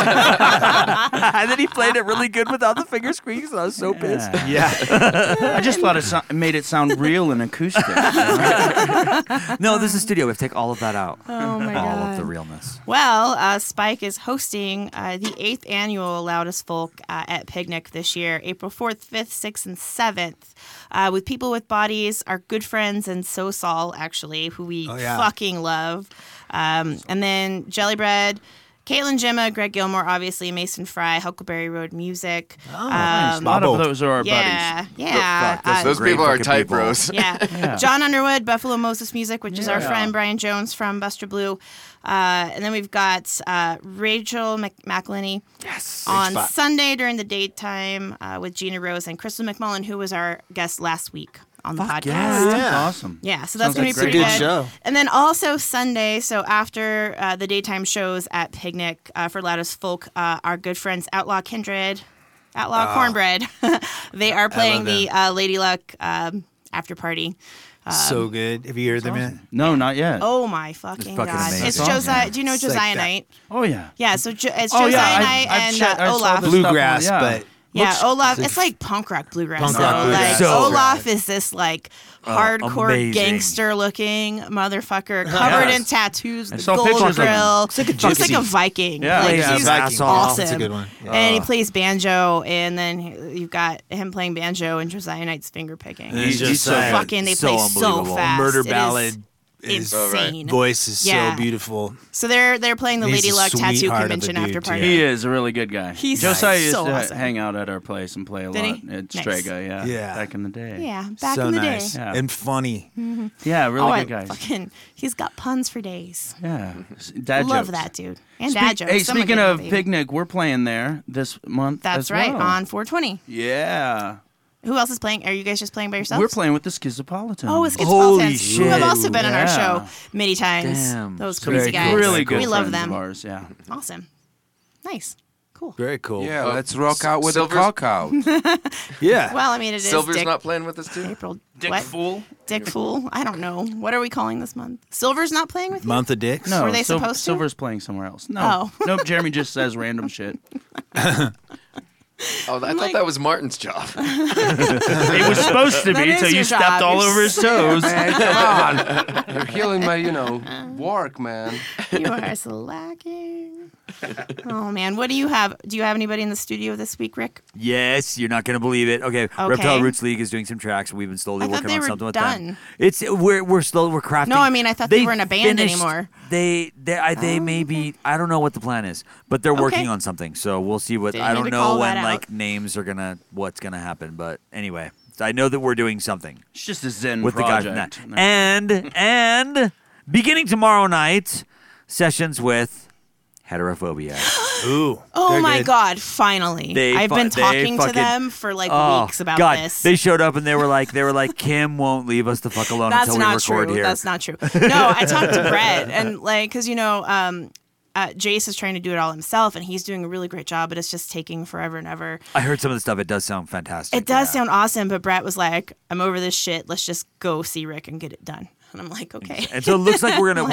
then he played it really good without the finger squeaks, and I was so pissed. Yeah. I just thought it made it sound real and acoustic. No, this is studio. We have to take all of that out. Oh my all god. of the realness. Well, Spike is hosting the 8th annual Loudest Folk at Picnic this year, April 4th, 5th, 6th, and 7th, with People with Bodies, our good friends, and So Sol, actually, who we fucking love. And then Jelly Bread, Caitlin Gemma, Greg Gilmore, obviously, Mason Fry, Huckleberry Road Music. Oh, nice. A lot of those are our yeah, buddies. Yeah. Those people are tight bros. Yeah. John Underwood, Buffalo Moses Music, which is our friend Brian Jones from Buster Blue. And then we've got Rachel McElhinney on Sunday during the daytime with Gina Rose and Crystal McMullen, who was our guest last week on the podcast. Yeah, that's awesome. Yeah, so that's Sounds going like to be pretty a good good. show. And then also Sunday, so after the daytime shows at Picnic for Loudest Folk, our good friends Outlaw Kindred, Outlaw Cornbread, they are playing the Lady Luck after party. So good. Have you heard them yet? No, not yet. Oh my fucking fucking god! amazing. It's That's Josiah. awesome. Do you know It's like Josiah that. Knight? Oh, yeah. Yeah, so it's Oh, Josiah yeah, Knight I've and I saw Olaf. the Bluegrass, stuff on- but Yeah, Olaf. It's like punk rock bluegrass. Punk though. rock bluegrass. Like So Olaf is this like hardcore amazing. gangster-looking motherfucker covered in tattoos, I the saw gold pictures of him. grill. Looks like a Looks like gypsy. a Viking. Yeah, like, yeah, he's Viking. awesome. That's a good one. Yeah. And he plays banjo, and then you've got him playing banjo and Josiah Knight's finger picking. And it's He's just so Fucking, they so play so unbelievable. fast. Murder It is ballad. His insane. voice is Yeah. so beautiful. So they're playing the He's Lady a Luck Tattoo sweetheart of a Convention dude, after too. party. He is a really good guy. He's Josiah used so to awesome. hang out at our place and play a Did lot he? at Nice. Strega, Yeah. back in the day. Yeah, back so in the nice day. Yeah. and funny. Yeah, really Oh, good guys. fucking, he's got puns for days. Yeah, dad Love jokes. that dude. And dad jokes. Hey, Someone speaking get of that, baby. Picnic, we're playing there this month. That's as right, well. on 420. Yeah, Who else is playing? Are you guys just playing by yourselves? we're playing with the Schizopolitan. Oh, it's Holy Schizopolitans, who have shit. also been on our Yeah. show many times. Damn. Those Some crazy guys. really good We love friends them. of ours. Yeah. Awesome. Nice. Cool. Very cool. Yeah, let's rock out with a Silver's- cock out. Yeah. Well, I mean, it is Silver's Dick, not playing with us too. April. Dick what? Fool. Dick Fool? I don't know. What are we calling this month? Silver's not playing with you? Month of Dicks. No, Were they supposed to? Silver's playing somewhere else. No, Oh. nope. Jeremy just says random shit. Oh, I thought that was Martin's job. It was supposed to That be is until you your stepped job. all You're over his toes. Man, come on. You're killing my, work, man. You are slacking. Oh man, what do you have? Do you have anybody in the studio this week, Rick? Yes, you're not going to believe it. Okay, Reptile Roots League is doing some tracks. We've been slowly working on something with them. We're crafting. No, I mean I thought they were in a band anymore. They may be. I don't know what the plan is, but they're working on something. So we'll see what. I don't know when names are what's gonna happen. But anyway, I know that we're doing something. It's just a Zen with project. the guy from that. And beginning tomorrow night, sessions with Heterophobia. Ooh. Oh my God! Finally, I've been talking to them for weeks about this. They showed up and they were like, Kim won't leave us the fuck alone until we record here. That's not true. No, I talked to Brett and because Jace is trying to do it all himself and he's doing a really great job, but it's just taking forever and ever. I heard some of the stuff. It does sound fantastic. It does sound awesome, but Brett was like, "I'm over this shit. Let's just go see Rick and get it done." And I'm like, okay. And so it looks like we're gonna.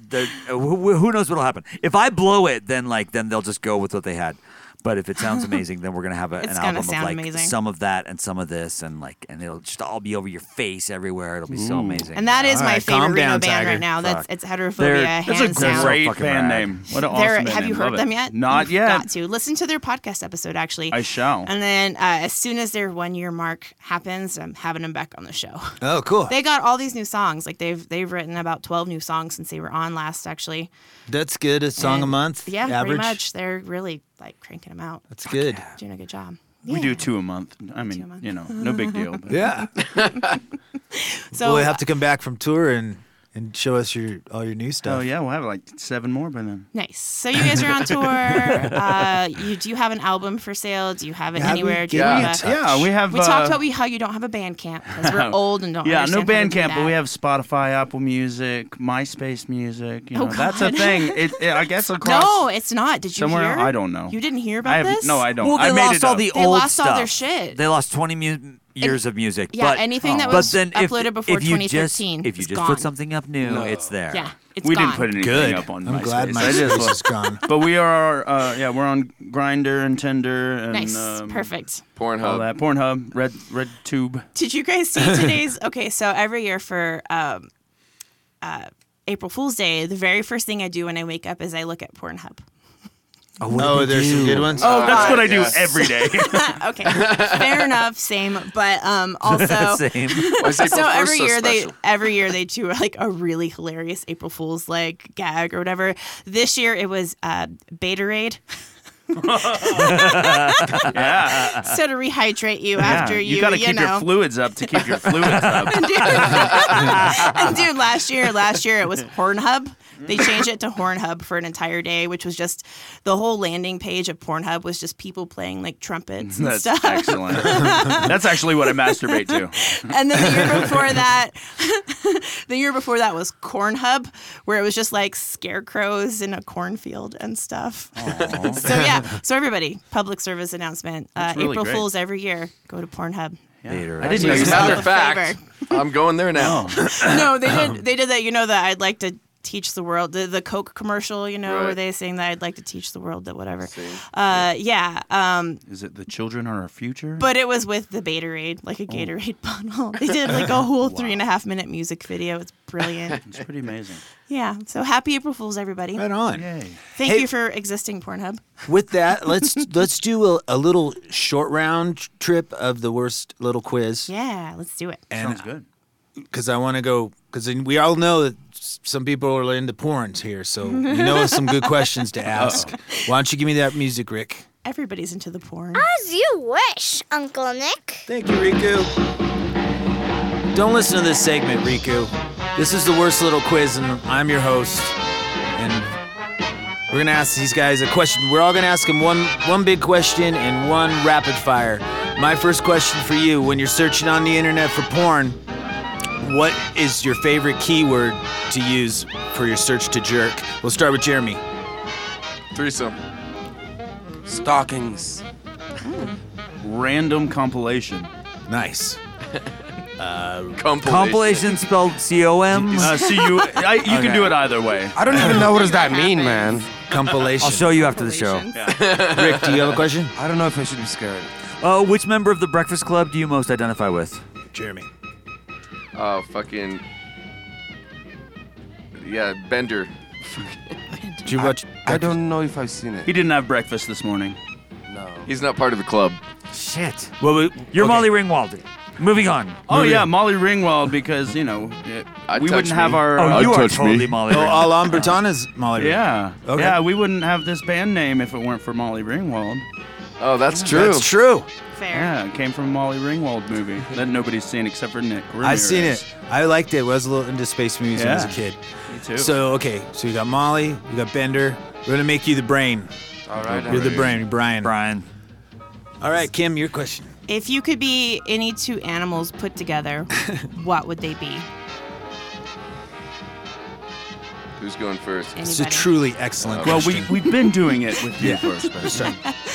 Who knows what'll happen? If I blow it, then they'll just go with what they had. But if it sounds amazing, then we're gonna have an album of amazing. Some of that and some of this, and it'll just all be over your face everywhere. It'll be so amazing. And that is my favorite Reno band right now. It's Heterophobia. That's a great band name. What an awesome band Have you heard them yet? Not yet. Got to listen to their podcast episode actually. I shall. And then as soon as their 1 year mark happens, I'm having them back on the show. Oh, cool. They got all these new songs. They've written about 12 new songs since they were on last actually. That's good. A song a month. Yeah, average. pretty much. They're really cranking them out. That's good. Doing a good job. We do 2 a month. I mean, no big deal. But. Yeah. So we'll have to come back from tour and show us all your new stuff. Oh yeah, we'll have 7 more by then. Nice. So you guys are on tour. Do you have an album for sale? Do you have it anywhere? We have. We talked about how you don't have a Bandcamp because we're old and don't. Yeah, no Bandcamp, but we have Spotify, Apple Music, MySpace Music. That's a thing. I guess across. No, it's not. Did you hear? I don't know. You didn't hear about this? No, I don't. Well, they lost all the old stuff. They lost all their shit. They lost 20 years of music. Yeah, but, anything that was then uploaded before 2015. If you just put something up new, it's there. Yeah, it's we gone. didn't put anything up on MySpace. I'm glad MySpace is gone. But we are, we're on Grindr and Tinder and nice, perfect. Pornhub. All that. Pornhub, Red Tube. Did you guys see today's? Okay, so every year for April Fool's Day, the very first thing I do when I wake up is I look at Pornhub. Oh, there's some good ones. Oh, that's what I do every day. Okay, fair enough. Same, but also same. So every year they do a really hilarious April Fool's gag or whatever. This year it was Batorade. Yeah. So to rehydrate you after you got to keep your fluids up to keep your fluids up. And dude, last year it was Pornhub. They changed it to Hornhub for an entire day, which was just the whole landing page of Pornhub was just people playing trumpets and stuff. That's excellent. That's actually what I masturbate to. And then the year before that was Cornhub, where it was just scarecrows in a cornfield and stuff. So everybody, public service announcement. Really April great. Fools every year, go to Pornhub. Yeah. I didn't As a know matter yourself of a fact, I'm going there now. No, they did that. That I'd like to teach the world the Coke commercial, where they saying that I'd like to teach the world that whatever. Is it the children are our future? But it was with the Batorade, a Gatorade bottle. They did a whole 3.5-minute music video. It's brilliant. It's pretty amazing. Yeah. So happy April Fools, everybody. Right on. Yay. Thank you for existing, Pornhub. With that, let's do a little short round trip of the worst little quiz. Yeah, let's do it. Sounds good. Because I want to go, because we all know that some people are into porns here, so some good questions to ask. Why don't you give me that music, Rick? Everybody's into the porn. As you wish, Uncle Nick. Thank you, Riku. Don't listen to this segment, Riku. This is the worst little quiz, and I'm your host. And we're going to ask these guys a question. We're all going to ask them one big question and one rapid fire. My first question for you, when you're searching on the internet for porn, what is your favorite keyword to use for your search to jerk? We'll start with Jeremy. Threesome. Stockings. Random compilation. Nice. Compilation spelled C-O-M? You can do it either way. I don't even know what does that mean, man. Compilation. I'll show you after the show. Rick, do you have a question? I don't know if I should be scared. Which member of the Breakfast Club do you most identify with? Jeremy. Oh, fucking... Yeah, Bender Did you watch? I don't know if I've seen it. He didn't have breakfast this morning. No. He's not part of the club. Shit. Well, You're Molly Ringwald. Moving on. Oh yeah, Molly Ringwald, because we wouldn't have our. Oh, you are touch totally me. Molly Oh, Ringwald. Alain Breton is Molly. Yeah. Okay. Yeah, we wouldn't have this band name if it weren't for Molly Ringwald. Oh, that's true. That's true. Fair. Yeah, it came from a Molly Ringwald movie that nobody's seen except for Nick. I've seen Ramirez. it. I liked it. I was a little into space movies when I was a Yeah. kid. Me too. So okay, so you got Molly, you got Bender. We're gonna make you the brain. All right. You're the brain, Brian. Brian. All right, Kim, your question. If you could be any two animals put together, what would they be? Who's going first? It's a Anybody? truly excellent Well, question. we've been doing it with you Yeah. first. But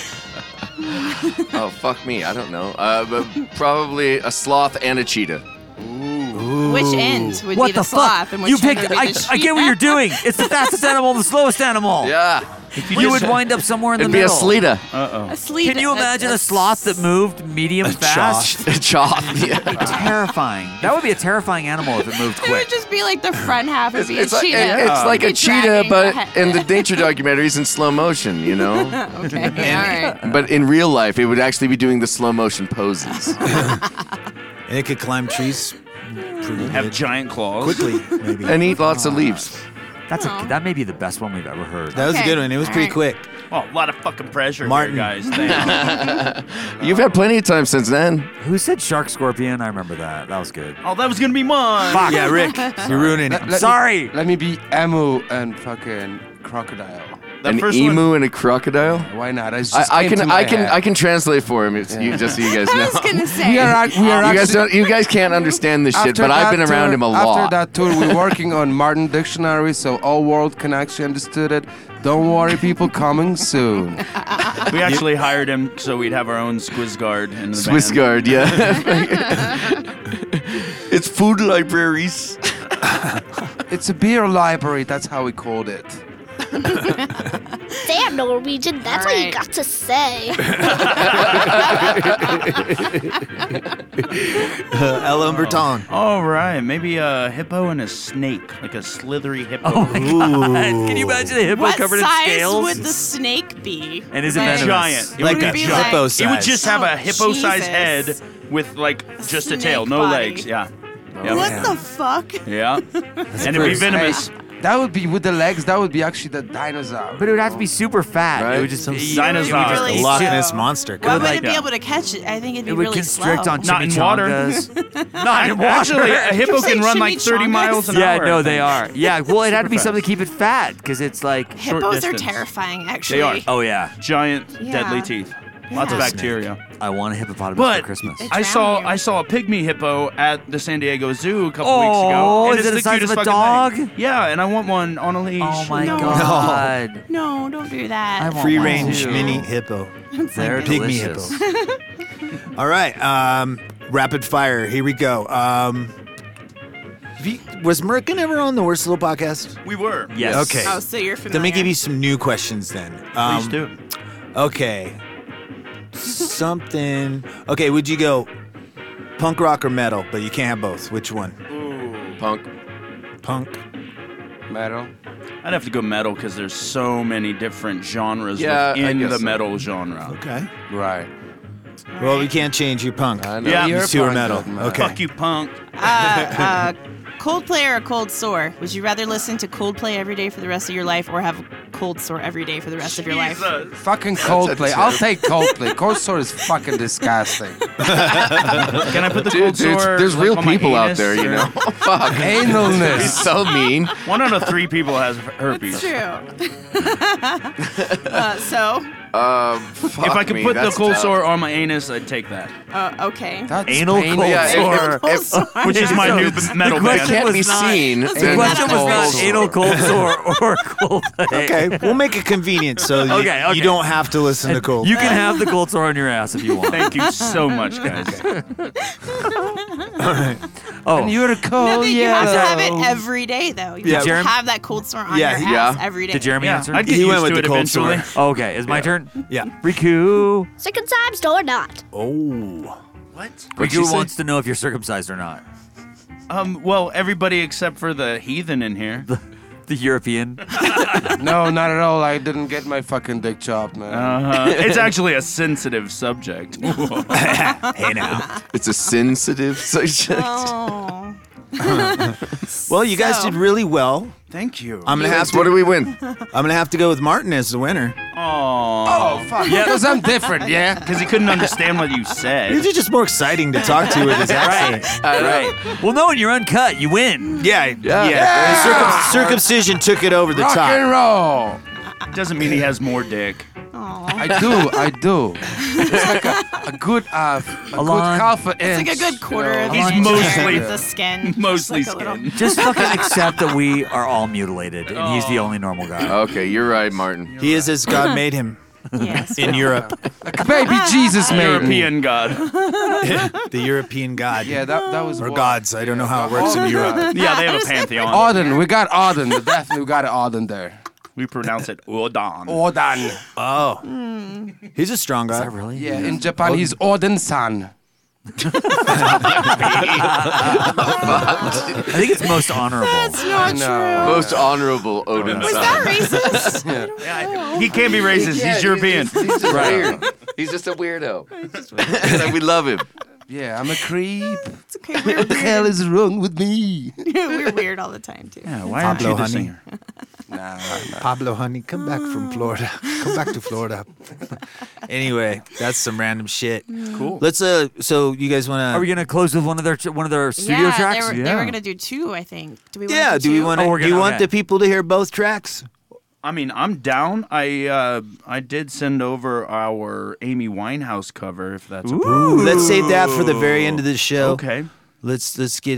Oh, fuck me. I don't know. But probably a sloth and a cheetah. Which end would What be the the sloth fuck? and which You end picked. would be I the get what you're doing. It's the fastest animal, and the slowest animal. Yeah. You would wind up somewhere in the It'd be a middle. sleeta. A sleeve. Can you imagine a sloth that moved medium fast? A choth. Yeah. Terrifying. That would be a terrifying animal if it moved It would quick. just be like the front half would be a It's like, cheetah. it's like a Be cheetah, dragging but the in the nature documentaries in slow motion, you know? Okay, all right. But in real life, it would actually be doing the slow motion poses. And it could climb trees pretty have good. giant claws. Quickly, maybe. And eat lots of leaves. That may be the best one we've ever heard. That was a Okay, good one. It was all pretty right. quick. Oh, a lot of fucking pressure Martin. here, guys. Thanks. You've had plenty of time since then. Who said shark scorpion? I remember that. That was good. Oh, that was gonna be mine. Fuck. Yeah, Rick, you're ruining it. Sorry. Let me be emu and fucking crocodile. That An first emu one, and a crocodile. Why not? I can translate for him. It's, just so you guys I know. was gonna say. We are You guys can't understand this shit, After but I've been that around tour- him a lot. After that tour, we're working on Martin Dictionary, so all world can actually understood it. Don't worry, people, coming soon. we actually hired him so we'd have our own Squiz guard in the Swiss band. Guard, yeah. It's food libraries. It's a beer library, that's how we called it. Damn, Norwegian, that's All what you right. got to say. Alain Breton. All right, maybe a hippo and a snake, like a slithery hippo. Oh my god! Can you imagine a hippo What covered in size scales? would the snake be? And is it Like- venomous? Giant. It Like would a be be giant. hippo like- size. It would just have a Oh, hippo-sized head Jesus. with like just a tail, Snake no body. legs. Yeah. Yep. What the fuck? Yeah. And it'd be venomous. That would be, with the legs, that would be actually the dinosaur. But it would have to be super fat. Right. It would just Some be dinosaur. It would be really A Loch slow. Ness monster. Why would like- it be able to catch it? I think it'd be It would really constrict slow. on Not in water. chimichangas. Not in water. Actually, a hippo Say can run like 30 chimichangas? miles an yeah, hour. no, I they think. are. Yeah, well, it had to be Super something to keep it fat because it's like. Short Hippos are distance. terrifying, actually. They are. Oh yeah, Giant, Yeah. deadly teeth. Lots of Yeah. bacteria. I want a hippopotamus But for Christmas. It's I saw round here. I saw a pygmy hippo at the San Diego Zoo a couple weeks Oh, ago. and is it's it the the size cutest of a fucking thing. dog? Yeah, and I want one on a leash. Oh my No. god. No, don't do I that. want Free one range too. mini hippo. They're Pygmy delicious. hippo. All right, rapid fire. Here we go. Was Merkin ever on the Worst Little podcast? We were. Yes. Okay. Oh, so you're familiar. Let me give you some new questions then. Please do. Okay. Something. Okay, would you go punk rock or metal? But you can't have both. Which one? Punk. Punk. Metal. I'd have to go metal because there's so many different genres Yeah, I within guess the so. metal genre. Okay. Right. Well, we can't change your punk. I know. Yeah. You two are punk, metal. man. Okay. Fuck you, punk. Coldplay or Cold Sore? Would you rather listen to Coldplay every day for the rest of your life or have Cold Sore every day for the rest of your life? Jesus. Fucking Coldplay. I'll take Coldplay. Cold Sore is fucking disgusting. Can I put the cold Dude, sore? there's like, real on my people out anus, there, you or- know. Fuck. He's Analness. so mean. 1 out of 3 people has herpes. True. So, Fuck If I could me, put the that's cold tough. sore on my anus, I'd take that. okay. That's Anal painful. cold Yeah, sore. Cold Sore. Which is my new metal the question band. Can't be was not- seen. That's The then question was cold not sore. anal cold sore or cold. Okay, we'll make it convenient so you, Okay, okay. you don't have to listen to Cold. You can have the cold sore on your ass if you want. Thank you so much, guys. Oh, And you're a cold You have to have it yellow. every day, though. You Yeah. have to Jeremy- have that cold sore on Yeah, your yeah. ass every day. did Jeremy Yeah, answer? I'd get He went used with to the it cold eventually. sore. Okay, is my turn? Yeah. Riku. Circumcised or not? Oh. What'd Riku you say? wants to know if you're circumcised or not. Well, everybody except for the heathen in here. The European. No, not at all. I didn't get my fucking dick chopped, man. It's actually a sensitive subject. Hey now. It's a sensitive subject. Oh. Well, you guys So- did really well. Thank you. I'm gonna have to. What do we win? I'm gonna have to go with Martin as the winner. Oh, fuck. Because I'm different, yeah? Because he couldn't understand what you said. He's just more exciting to talk to with his accent. Right. Well, no, when you're uncut, you win. Yeah. Yeah. Circumcision took it over the Rock top. and roll. Doesn't mean he has more dick. I do. It's like a good half an inch. It's like a good quarter of He's an inch mostly- there with the skin. Mostly Just like a little- skin. Just fucking accept that we are all mutilated, and he's the only normal guy. Okay, you're right, Martin. He is as God made him Yes. in Europe. Like baby Jesus made me. European god. The European God. Yeah, that was Or what- gods. I don't know how it works in Europe. Yeah, they have a pantheon. Odin. We got Odin. Definitely we got Odin there. We pronounce it Odin. Odin. Oh. He's a strong guy. Really? Yeah, in Japan he's Odin's son. I think it's most honorable. That's not true. Most honorable Odin Was son. that racist? He can't be racist. Yeah, he's European. He's just weird. He's just a weirdo. We love him. Yeah, I'm a creep. It's okay. We're What the hell is wrong with me? We're weird all the time too. Yeah, why aren't Pablo, you the honey. singer? Nah. Pablo, honey, come back from Florida. Come back to Florida. Anyway, that's some random shit. Cool. Let's so you guys want Are we to? gonna close with one of their studio Yeah, tracks? they were gonna do two, I think. Do we? Yeah. Want Do we want to? Oh, we're do you gonna- want okay. the people to hear both tracks? I mean, I'm down. I did send over our Amy Winehouse cover, if that's Ooh, let's save that for the very end of the show. okay. Let's get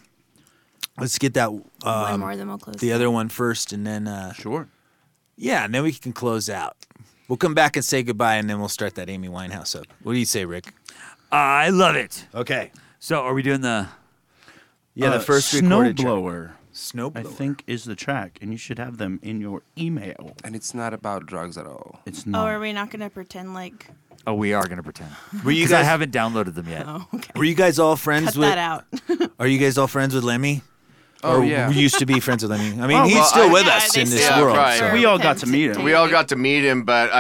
that one more, then we'll close. the other one first, and then Sure. yeah, and then we can close out. We'll come back and say goodbye, and then we'll start that Amy Winehouse up. What do you say, Rick? I love it. Okay. So, are we doing the? Yeah, the first recorded track. Snowblower, I Snowblower. think, is the track, and you should have them in your email. And it's not about drugs at all. It's Oh, not. are we not gonna pretend like? Oh, we are gonna pretend. Were you Because I guys? haven't downloaded them yet. Oh, okay. Were you guys all friends Cut with? that out. Are you guys all friends with Lemmy? Oh, Or yeah. we used to be friends with Lemmy. I mean, Oh, he's well, still I- with Yeah, us they in this still world. right. so- We all got to meet him. We all got to meet him, but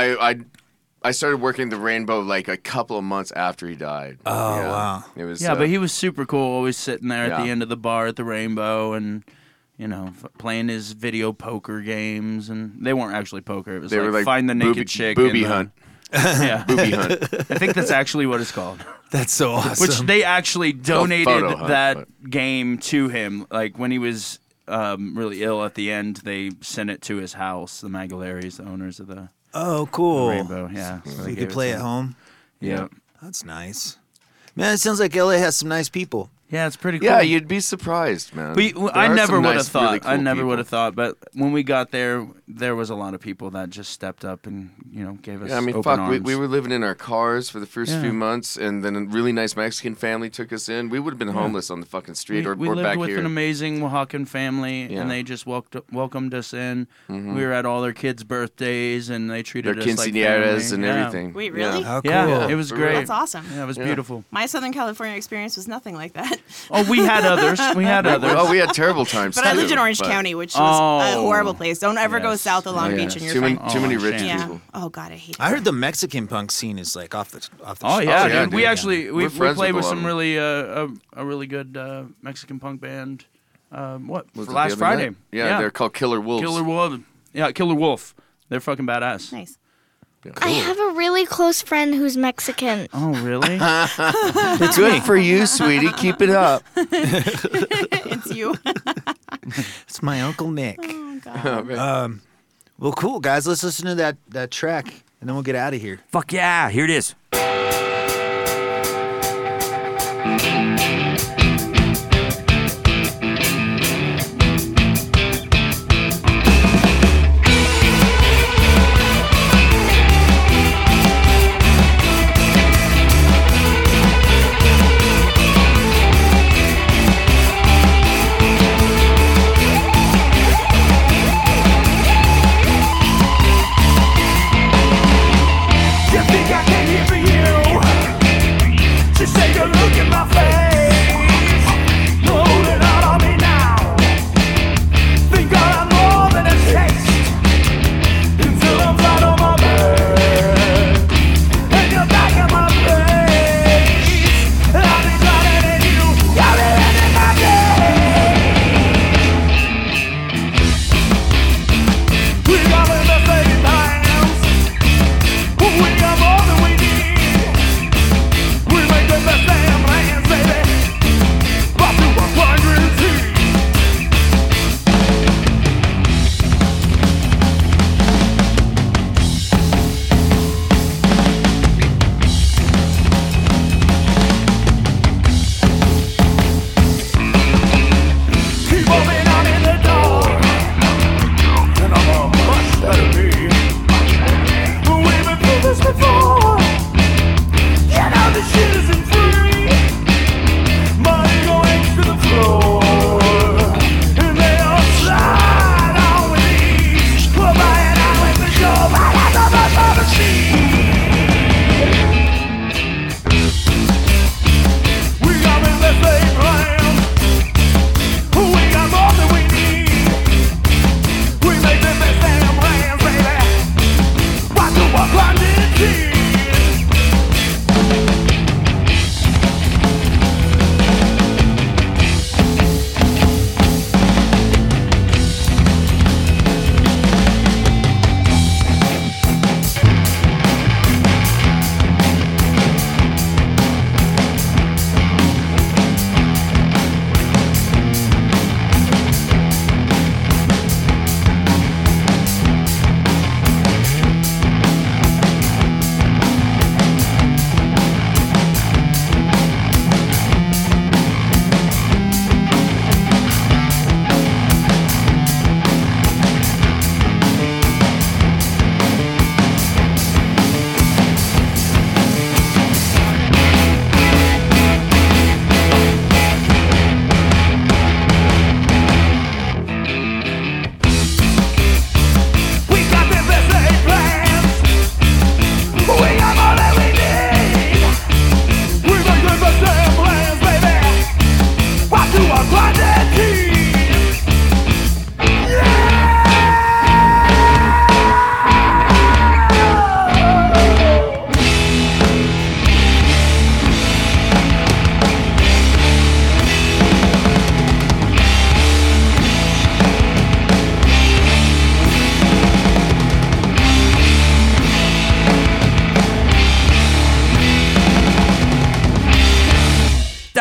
I started working the Rainbow like a couple of months after he died. Oh, wow. It was Yeah, but he was super cool. Always sitting there at the Yeah. end of the bar at the Rainbow, and playing his video poker games. And they weren't actually poker. It was they were like find the naked booby, chick. booby in the- hunt. Yeah, Booby hunt. I think that's actually what it's called. That's so awesome. Which they actually donated photo hunt, that game to him. Like when he was really ill at the end, they sent it to his house. The Magalaries, the owners of the oh, cool. Rainbow. Yeah, so So they you gave could it play to at him. home. Yeah, That's nice. Man, it sounds like LA has some nice people. yeah, it's pretty cool. Yeah, you'd be surprised, man. But There I are never some would have nice, thought. really I cool never people. would have thought. But when we got there, there was a lot of people that just stepped up and gave us. Yeah, I mean, open fuck, we arms. were living in our cars for the first Yeah. few months, and then a really nice Mexican family took us in. We would have been homeless on the fucking street or we lived back with here. an amazing Oaxacan family, Yeah. and they just welcomed us in. We were at all their kids' birthdays, and they treated Their us like quinceañeras family. and Yeah. everything. Wait, really? How cool. Yeah, it was great. That's awesome. Yeah, it was Yeah. beautiful. My Southern California experience was nothing like that. Oh, we had others. We had others. Oh, we had terrible times. But I lived too, in Orange but County, which was a Oh. horrible place. Don't ever go Yes. south of Long Yeah. Beach, and you're too many, fine. too many Oh, rich shame. Yeah. people. Oh God, I hate. I heard the Mexican punk scene is like off the Oh yeah, yeah, dude. We dude. actually we We're friends played with with a lot some of them. really a really good Mexican punk band. Was it the Last other Friday? night? Yeah, they're called Killer Wolves. Killer Wolf. Yeah, Killer Wolf. They're fucking badass. Nice. I have a really close friend who's Mexican. Oh really? Good for you, sweetie. Keep it up. It's you. It's my Uncle Nick. Oh God. Well, cool, guys. Let's listen to that track, and then we'll get out of here. Fuck yeah! Here it is. You think I came here for you? Just take a look at my face.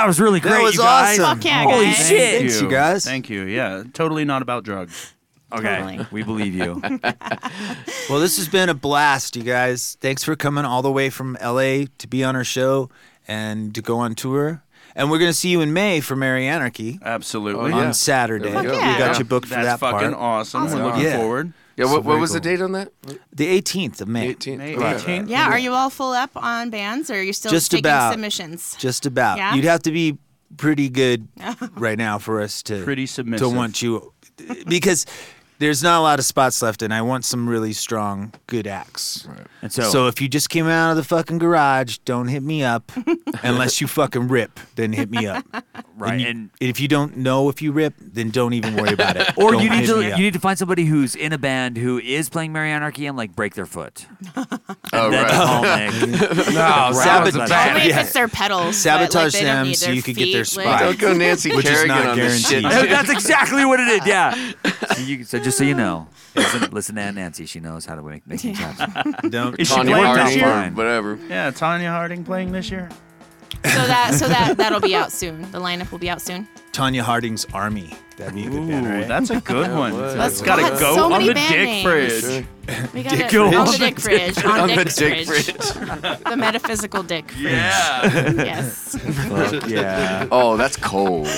That was really great. That was you guys. awesome. Fuck yeah, Holy guys. shit! Thanks, you guys. Thank you. Yeah, totally not about drugs. Okay, Totally. we believe you. Well, this has been a blast, you guys. Thanks for coming all the way from LA to be on our show and to go on tour. And we're going to see you in May for Merry Anarchy Absolutely. on Saturday. There we We go. Yeah. got you booked for That's that fucking part. awesome. Awesome. We're looking Yeah. forward. Yeah, what very was the cool. date on that? The 18th of May. 18th. May Right. 18th. Yeah, are you all full up on bands, or are you still Just taking about. submissions? Just about. Yeah? You'd have to be pretty good right now for us to Pretty submissive. to want you, because there's not a lot of spots left, and I want some really strong, good acts. And So if you just came out of the fucking garage, don't hit me up unless you fucking rip. Then hit me up. right, And if you don't know if you rip, then don't even worry about it. or Don't you need hit to me up. you need to find somebody who's in a band who is playing Merry Anarchy and like break their foot. Oh, Then right. call Nick. No, sabotage. Only if it's their pedals. Sabotage but, like, they don't them need so their you could get their feet, spot. Don't go Nancy Which is Kerrigan not on this shit. guaranteed. That's exactly what it is. Yeah. So just so you know, listen to Aunt Nancy. She knows how to make things happen. Don't. Is she Tanya playing this Harding year? or whatever. Yeah, Tanya Harding playing this year. So that'll be out soon. The lineup will be out soon. Tanya Harding's Army. That'd be a good band, right? That's a good one. would. That's Let's got to God, go so on many the band dick names. fridge. We got it Go on on the the dick fridge. On On the Dick's dick fridge. fridge. The metaphysical dick fridge. Yeah. Yes. Fuck yeah. Oh, that's cold.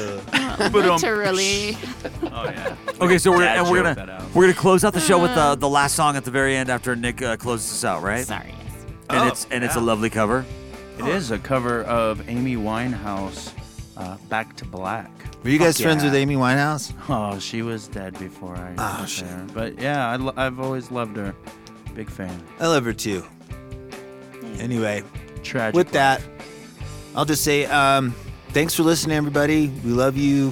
Literally. Oh yeah. Okay, so Dad we're joked gonna that out. we're gonna close out the show with the last song at the very end after Nick closes us out, right? Sorry. Yes. And it's a lovely cover. It is a cover of Amy Winehouse, "Back to Black." Were you guys Fuck friends yeah. with Amy Winehouse? Oh, she was dead before I Oh, got shit. there. But yeah, I've always loved her. Big fan. I love her too. Anyway, Tragic. with that, I'll just say thanks for listening, everybody. We love you.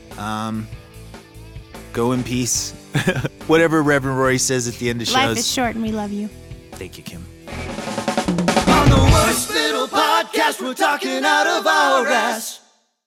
Go in peace. Whatever Reverend Rory says at the end of shows. Life is short and we love you. Thank you, Kim. On the worst little podcast, we're talking out of our ass.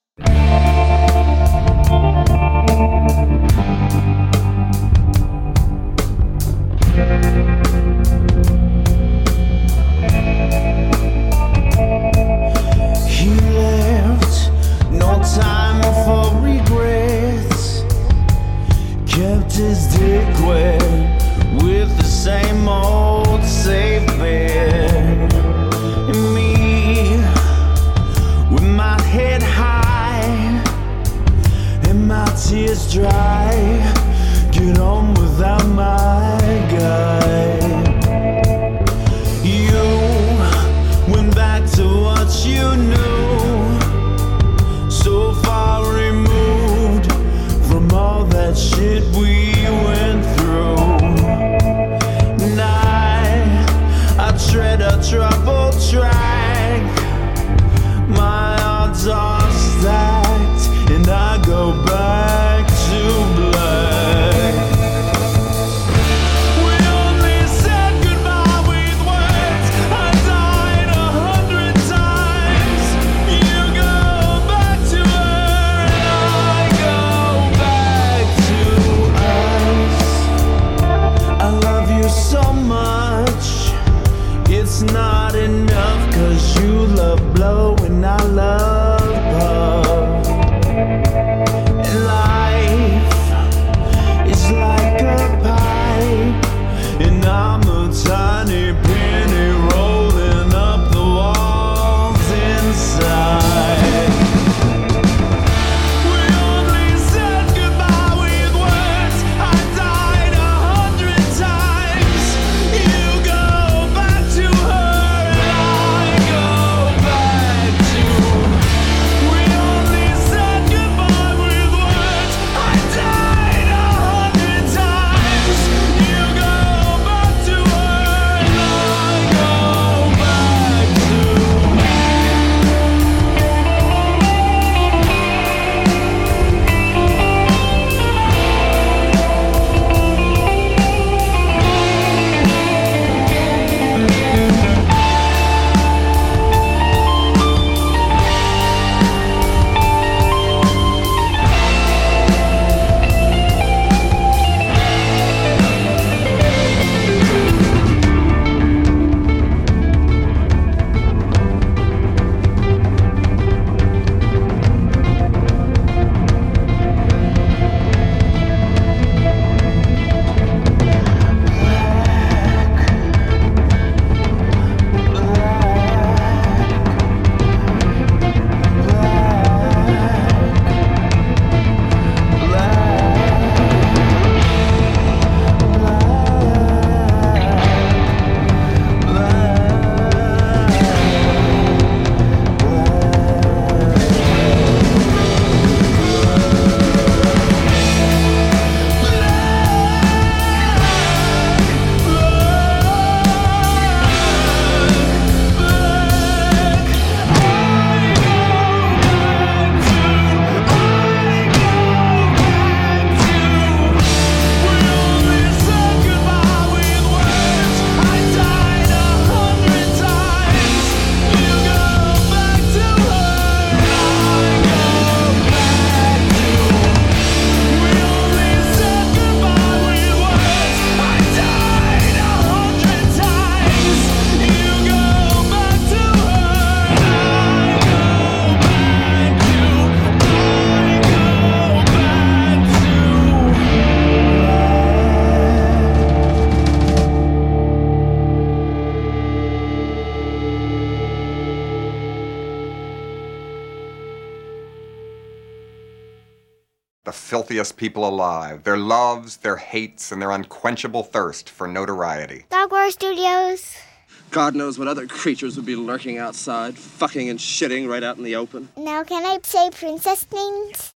He left no time for regrets. Kept his dick wet with the same old safe bet. And me, with my head high and my tears dry, get on without my guy. You went back to what you knew, so far removed from all that shit we went through. And I tread a troubled track. My odds are stacked, and I go back to black. We only said goodbye with words. I died 100 times. You go back to her, and I go back to us. The filthiest people alive. Their loves, their hates, and their unquenchable thirst for notoriety. Dogwater Studios. God knows what other creatures would be lurking outside, fucking and shitting right out in the open. Now can I say princess names?